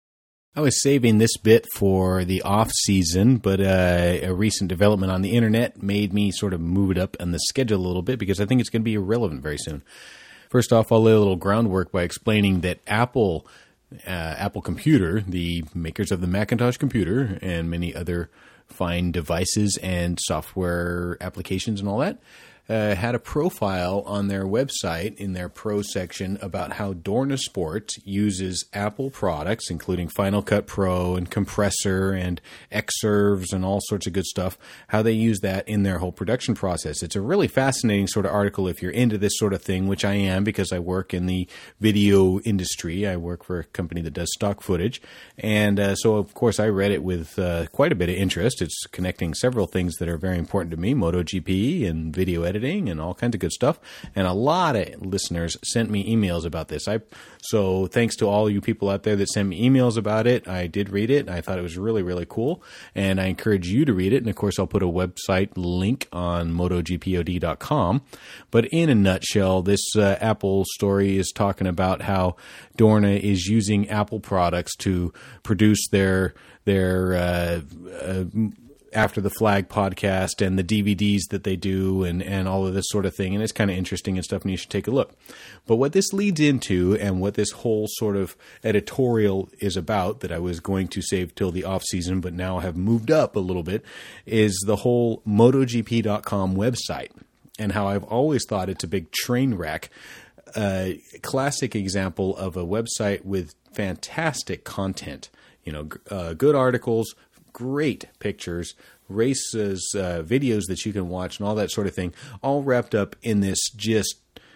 [SPEAKER 2] I was saving this bit for the off season, but uh, a recent development on the internet made me sort of move it up on the schedule a little bit because I think it's going to be irrelevant very soon. First off, I'll lay a little groundwork by explaining that Apple... Uh, Apple Computer, the makers of the Macintosh computer and many other fine devices and software applications and all that, uh, had a profile on their website in their Pro section about how Dorna Sport uses Apple products, including Final Cut Pro and Compressor and Xserves and all sorts of good stuff, how they use that in their whole production process. It's a really fascinating sort of article if you're into this sort of thing, which I am because I work in the video industry. I work for a company that does stock footage. And uh, so, of course, I read it with uh, quite a bit of interest. It's connecting several things that are very important to me, MotoGP and video editing and all kinds of good stuff. And a lot of listeners sent me emails about this. I So thanks to all you people out there that sent me emails about it. I did read it. I thought it was really, really cool. And I encourage you to read it. And, of course, I'll put a website link on MotoGPOD dot com. But in a nutshell, this uh, Apple story is talking about how Dorna is using Apple products to produce their their uh, uh, After the Flag podcast and the D V Ds that they do and, and all of this sort of thing. And it's kind of interesting and stuff, and you should take a look. But what this leads into and what this whole sort of editorial is about that I was going to save till the off season but now have moved up a little bit is the whole MotoGP dot com website and how I've always thought it's a big train wreck. A uh, classic example of a website with fantastic content, you know, uh, good articles, great pictures, races, uh, videos that you can watch and all that sort of thing, all wrapped up in this just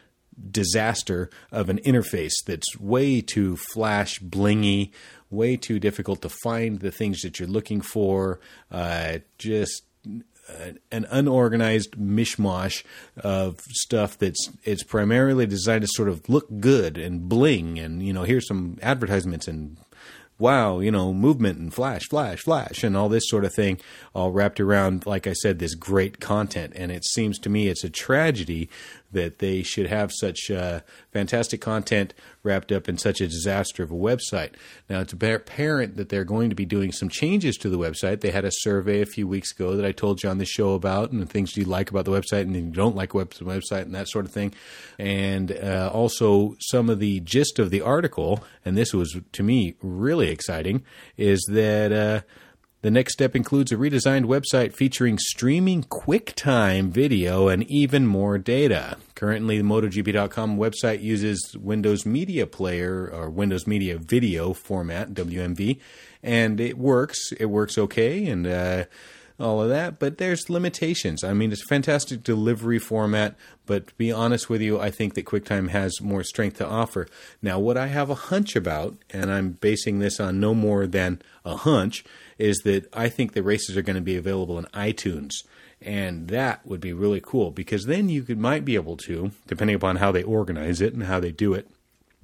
[SPEAKER 2] disaster of an interface that's way too flash blingy, way too difficult to find the things that you're looking for, uh, just an unorganized mishmash of stuff that's it's primarily designed to sort of look good and bling and, you know, here's some advertisements and wow, you know, movement and flash, flash, flash, and all this sort of thing, all wrapped around, like I said, this great content. And it seems to me it's a tragedy that they should have such uh, fantastic content wrapped up in such a disaster of a website. Now, it's apparent that they're going to be doing some changes to the website. They had a survey a few weeks ago that I told you on the show about, and the things you like about the website and you don't like the website and that sort of thing. And uh, also some of the gist of the article, and this was, to me, really exciting, is that uh, the next step includes a redesigned website featuring streaming QuickTime video and even more data. Currently, the MotoGP dot com website uses Windows Media Player or Windows Media Video format, W M V, and it works. It works okay and uh, all of that, but there's limitations. I mean, it's a fantastic delivery format, but to be honest with you, I think that QuickTime has more strength to offer. Now, what I have a hunch about, and I'm basing this on no more than a hunch, is that I think the races are going to be available in iTunes. And that would be really cool because then you could might be able to, depending upon how they organize it and how they do it,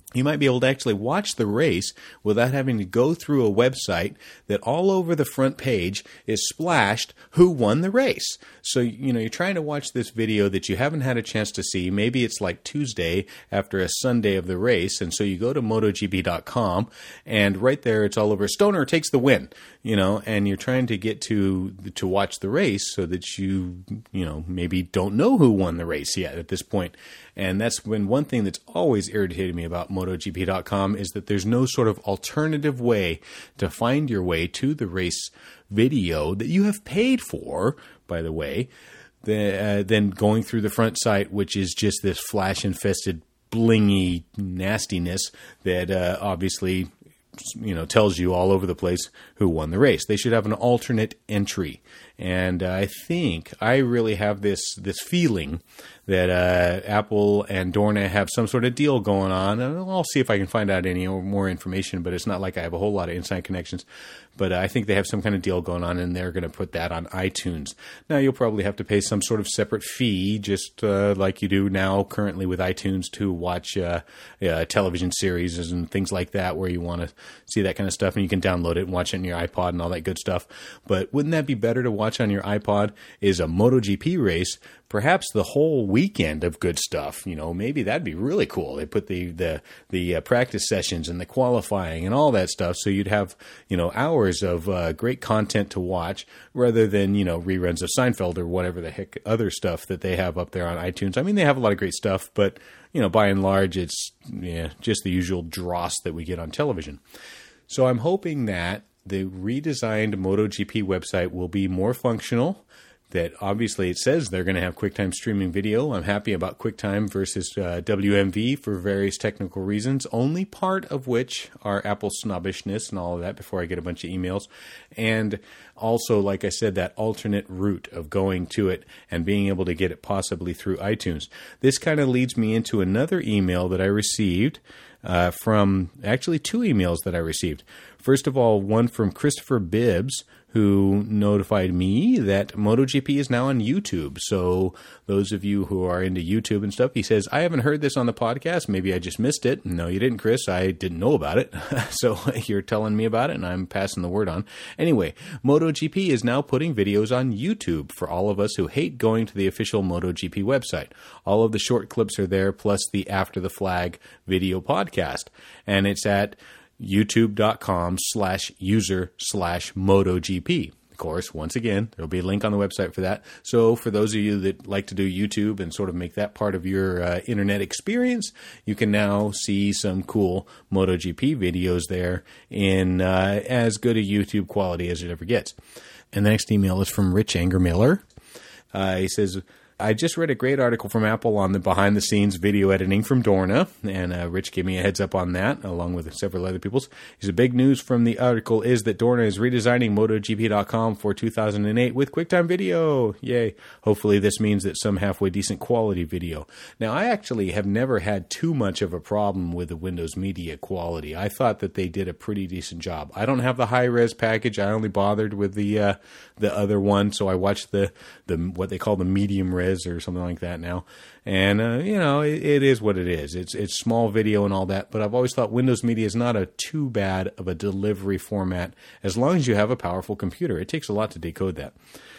[SPEAKER 2] you might be able to actually watch the race without having to go through a website that all over the front page is splashed who won the race. So, you know, you're trying to watch this video that you haven't had a chance to see. Maybe it's like Tuesday after a Sunday of the race. And so you go to MotoGP dot com and right there it's all over Stoner takes the win, you know, and you're trying to get to, to watch the race so that you, you know, maybe don't know who won the race yet at this point. And that's when one thing that's always irritated me about MotoGP dot com is that there's no sort of alternative way to find your way to the race video that you have paid for, by the way, the, uh, than going through the front site, which is just this flash-infested, blingy nastiness that uh, obviously, you know, tells you all over the place who won the race. They should have an alternate entry. And uh, I think I really have this this feeling that uh, Apple and Dorna have some sort of deal going on. And I'll see if I can find out any more information, but it's not like I have a whole lot of inside connections. But I think they have some kind of deal going on, and they're going to put that on iTunes. Now, you'll probably have to pay some sort of separate fee, just uh, like you do now currently with iTunes, to watch uh, uh, television series and things like that, where you want to see that kind of stuff, and you can download it and watch it on your iPod and all that good stuff. But wouldn't that be better to watch on your iPod is a MotoGP race, perhaps the whole weekend of good stuff? You know, maybe that'd be really cool. They put the the the uh, practice sessions and the qualifying and all that stuff, so you'd have, you know, hours of uh, great content to watch rather than, you know, reruns of Seinfeld or whatever the heck other stuff that they have up there on iTunes. I mean, they have a lot of great stuff, but, you know, by and large, it's yeah, just the usual dross that we get on television. So I'm hoping that the redesigned MotoGP website will be more functional, that obviously it says they're going to have QuickTime streaming video. I'm happy about QuickTime versus uh, W M V for various technical reasons, only part of which are Apple snobbishness and all of that before I get a bunch of emails. And also, like I said, that alternate route of going to it and being able to get it possibly through iTunes. This kind of leads me into another email that I received uh, from, actually two emails that I received. First of all, one from Christopher Bibbs, who notified me that MotoGP is now on YouTube. So those of you who are into YouTube and stuff, he says, I haven't heard this on the podcast. Maybe I just missed it. No, you didn't, Chris. I didn't know about it. So you're telling me about it, and I'm passing the word on. Anyway, MotoGP is now putting videos on YouTube for all of us who hate going to the official MotoGP website. All of the short clips are there, plus the After the Flag video podcast. And it's at youtube.com slash user slash MotoGP. Of course, once again, there'll be a link on the website for that. So for those of you that like to do YouTube and sort of make that part of your uh, internet experience, you can now see some cool MotoGP videos there in uh, as good a YouTube quality as it ever gets. And the next email is from Rich Angermiller. Uh, he says, I just read a great article from Apple on the behind-the-scenes video editing from Dorna, and uh, Rich gave me a heads up on that, along with several other people's. He said, big news from the article is that Dorna is redesigning MotoGP dot com for two thousand eight with QuickTime Video. Yay. Hopefully this means that some halfway decent quality video. Now, I actually have never had too much of a problem with the Windows Media quality. I thought that they did a pretty decent job. I don't have the high-res package. I only bothered with the uh, the other one, so I watched the, the what they call the medium res or something like that now. And, uh, you know, it, it is what it is. It's it's small video and all that, but I've always thought Windows Media is not a too bad of a delivery format as long as you have a powerful computer. It takes a lot to decode that.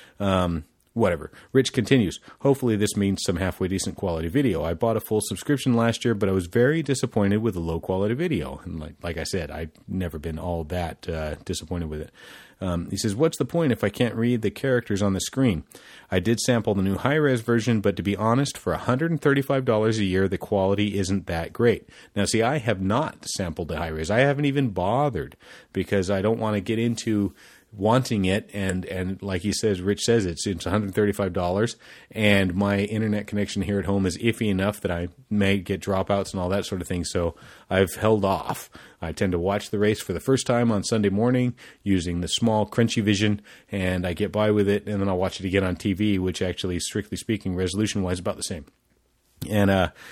[SPEAKER 2] Um, whatever. Rich continues, hopefully this means some halfway decent quality video. I bought a full subscription last year, but I was very disappointed with the low quality video. And like, like I said, I've never been all that uh, disappointed with it. Um, he says, what's the point if I can't read the characters on the screen? I did sample the new high-res version, but to be honest, for one hundred thirty-five dollars a year, the quality isn't that great. Now, see, I have not sampled the high-res. I haven't even bothered because I don't want to get into wanting it, and and like he says, Rich says, it's it's one hundred thirty-five dollars, and my internet connection here at home is iffy enough that I may get dropouts and all that sort of thing, so I've held off. I tend to watch the race for the first time on Sunday morning using the small Crunchy Vision, and I get by with it, and then I'll watch it again on T V, which actually, strictly speaking, resolution-wise, about the same. And uh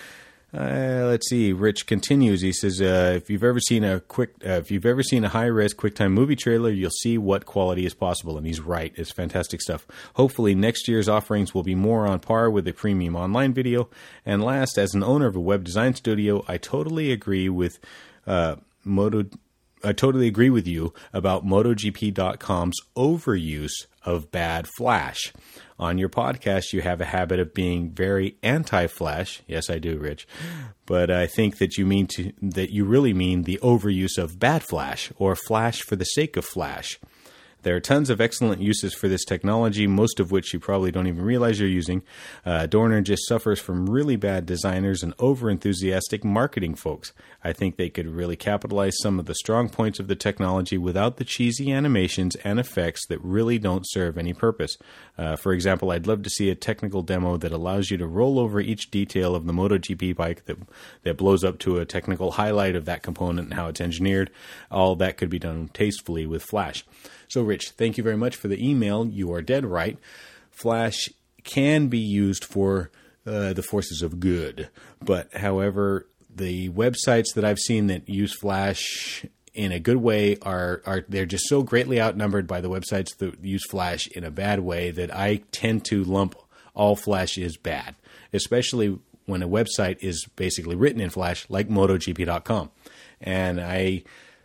[SPEAKER 2] Uh, let's see. Rich continues. He says, uh, "If you've ever seen a quick, uh, if you've ever seen a high-res QuickTime movie trailer, you'll see what quality is possible." And he's right. It's fantastic stuff. Hopefully, next year's offerings will be more on par with a premium online video. And last, as an owner of a web design studio, I totally agree with uh, Moto. I totally agree with you about MotoGP dot com's overuse of bad Flash. On your podcast, you have a habit of being very anti-Flash. Yes, I do, Rich. But I think that you mean to that you really mean the overuse of bad Flash, or Flash for the sake of Flash. There are tons of excellent uses for this technology, most of which you probably don't even realize you're using. Uh, Dorner just suffers from really bad designers and over-enthusiastic marketing folks. I think they could really capitalize some of the strong points of the technology without the cheesy animations and effects that really don't serve any purpose. Uh, for example, I'd love to see a technical demo that allows you to roll over each detail of the MotoGP bike that, that blows up to a technical highlight of that component and how it's engineered. All that could be done tastefully with Flash. So, Rich, thank you very much for the email. You are dead right. Flash can be used for uh, the forces of good. But, however, the websites that I've seen that use Flash in a good way are, are they're just so greatly outnumbered by the websites that use Flash in a bad way that I tend to lump all Flash as bad, especially when a website is basically written in Flash like MotoGP dot com. And I...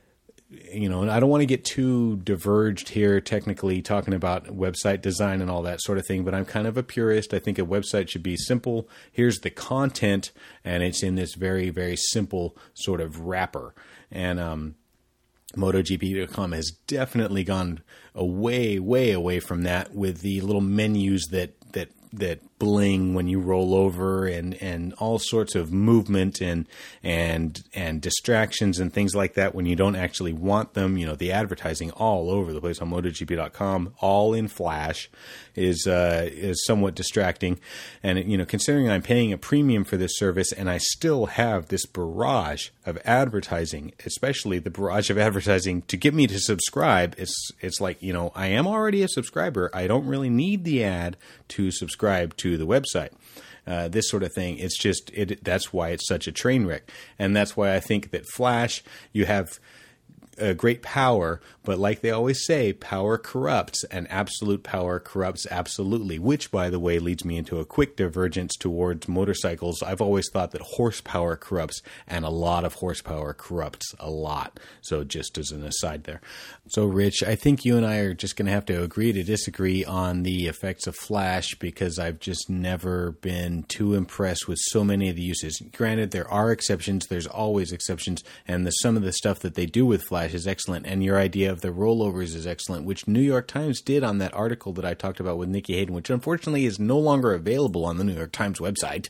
[SPEAKER 2] You know, I don't want to get too diverged here technically talking about website design and all that sort of thing, but I'm kind of a purist. I think a website should be simple. Here's the content, and it's in this very, very simple sort of wrapper. And um, MotoGP dot com has definitely gone away, way away from that with the little menus that that that bling when you roll over, and, and all sorts of movement and and and distractions and things like that when you don't actually want them. You know, the advertising all over the place on MotoGP dot com, all in Flash, is uh, is somewhat distracting. And, you know, considering I'm paying a premium for this service and I still have this barrage of advertising, especially the barrage of advertising to get me to subscribe, it's it's like, you know, I am already a subscriber. I don't really need the ad to subscribe to the website. Uh, this sort of thing. It's just, it, that's why it's such a train wreck. And that's why I think that Flash, you have a great power, but like they always say, power corrupts, and absolute power corrupts absolutely, which, by the way, leads me into a quick divergence towards motorcycles. I've always thought that horsepower corrupts, and a lot of horsepower corrupts a lot. So just as an aside there. So, Rich, I think you and I are just going to have to agree to disagree on the effects of Flash, because I've just never been too impressed with so many of the uses. Granted, there are exceptions. There's always exceptions, and the, some of the stuff that they do with Flash is excellent, and your idea of the rollovers is excellent, which New York Times did on that article that I talked about with Nikki Hayden, which unfortunately is no longer available on the New York Times website.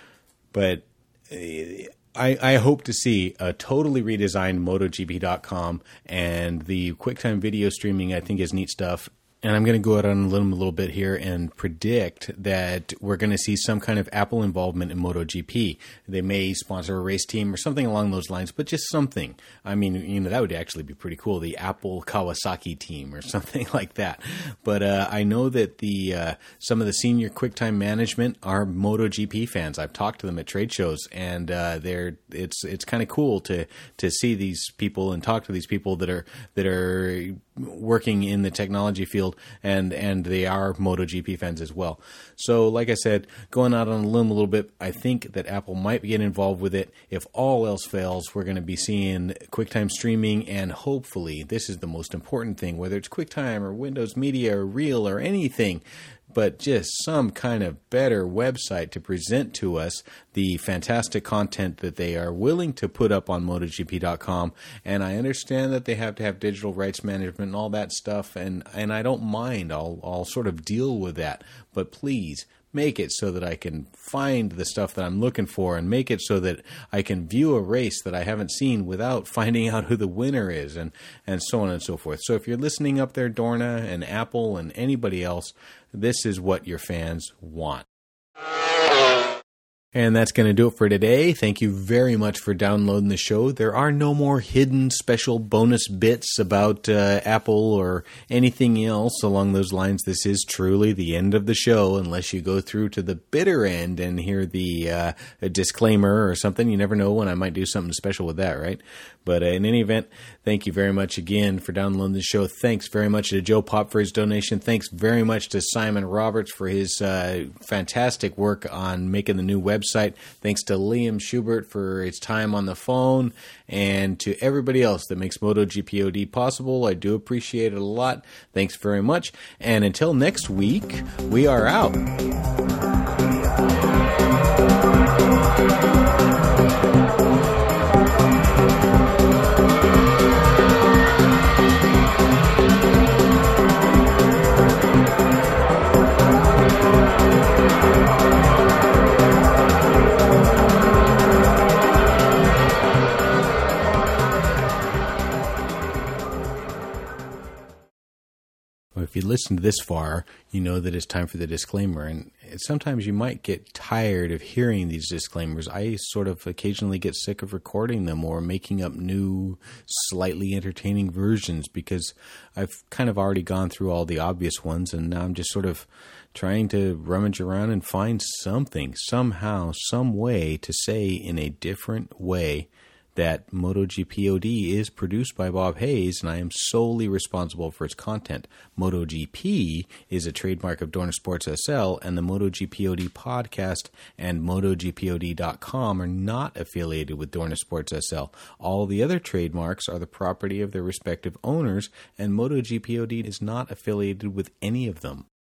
[SPEAKER 2] But I, I hope to see a totally redesigned MotoGP dot com, and the QuickTime video streaming I think is neat stuff. And I'm going to go out on a limb a little bit here and predict that we're going to see some kind of Apple involvement in MotoGP. They may sponsor a race team or something along those lines, but just something. I mean, you know, that would actually be pretty cool. The Apple Kawasaki team or something like that. But uh, I know that the uh, some of the senior QuickTime management are MotoGP fans. I've talked to them at trade shows, and uh, they're it's it's kind of cool to to see these people and talk to these people that are that are working in the technology field, and and they are MotoGP fans as well. So, like I said, going out on a limb a little bit, I think that Apple might get involved with it. If all else fails, we're going to be seeing QuickTime streaming, and hopefully, this is the most important thing, whether it's QuickTime or Windows Media or Reel or anything, but just some kind of better website to present to us the fantastic content that they are willing to put up on MotoGP dot com. And I understand that they have to have digital rights management and all that stuff, and, and I don't mind. I'll, I'll sort of deal with that. But please, make it so that I can find the stuff that I'm looking for, and make it so that I can view a race that I haven't seen without finding out who the winner is, and, and so on and so forth. So if you're listening up there, Dorna and Apple and anybody else, this is what your fans want. And that's going to do it for today. Thank you very much for downloading the show. There are no more hidden special bonus bits about uh, Apple or anything else along those lines. This is truly the end of the show unless you go through to the bitter end and hear the uh, a disclaimer or something. You never know when I might do something special with that, right? But uh, in any event, thank you very much again for downloading the show. Thanks very much to Joe Pop for his donation. Thanks very much to Simon Roberts for his uh, fantastic work on making the new website. Thanks to Liam Schubert for his time on the phone. And to everybody else that makes MotoGPOD possible. I do appreciate it a lot. Thanks very much. And until next week, we are out. If you listened this far, you know that it's time for the disclaimer. And sometimes you might get tired of hearing these disclaimers. I sort of occasionally get sick of recording them or making up new, slightly entertaining versions because I've kind of already gone through all the obvious ones. And now I'm just sort of trying to rummage around and find something, somehow, some way to say in a different way that MotoGPOD is produced by Bob Hayes, and I am solely responsible for its content. MotoGP is a trademark of Dorna Sports S L, and the MotoGPOD podcast and MotoGPOD dot com are not affiliated with Dorna Sports S L. All the other trademarks are the property of their respective owners, and MotoGPOD is not affiliated with any of them.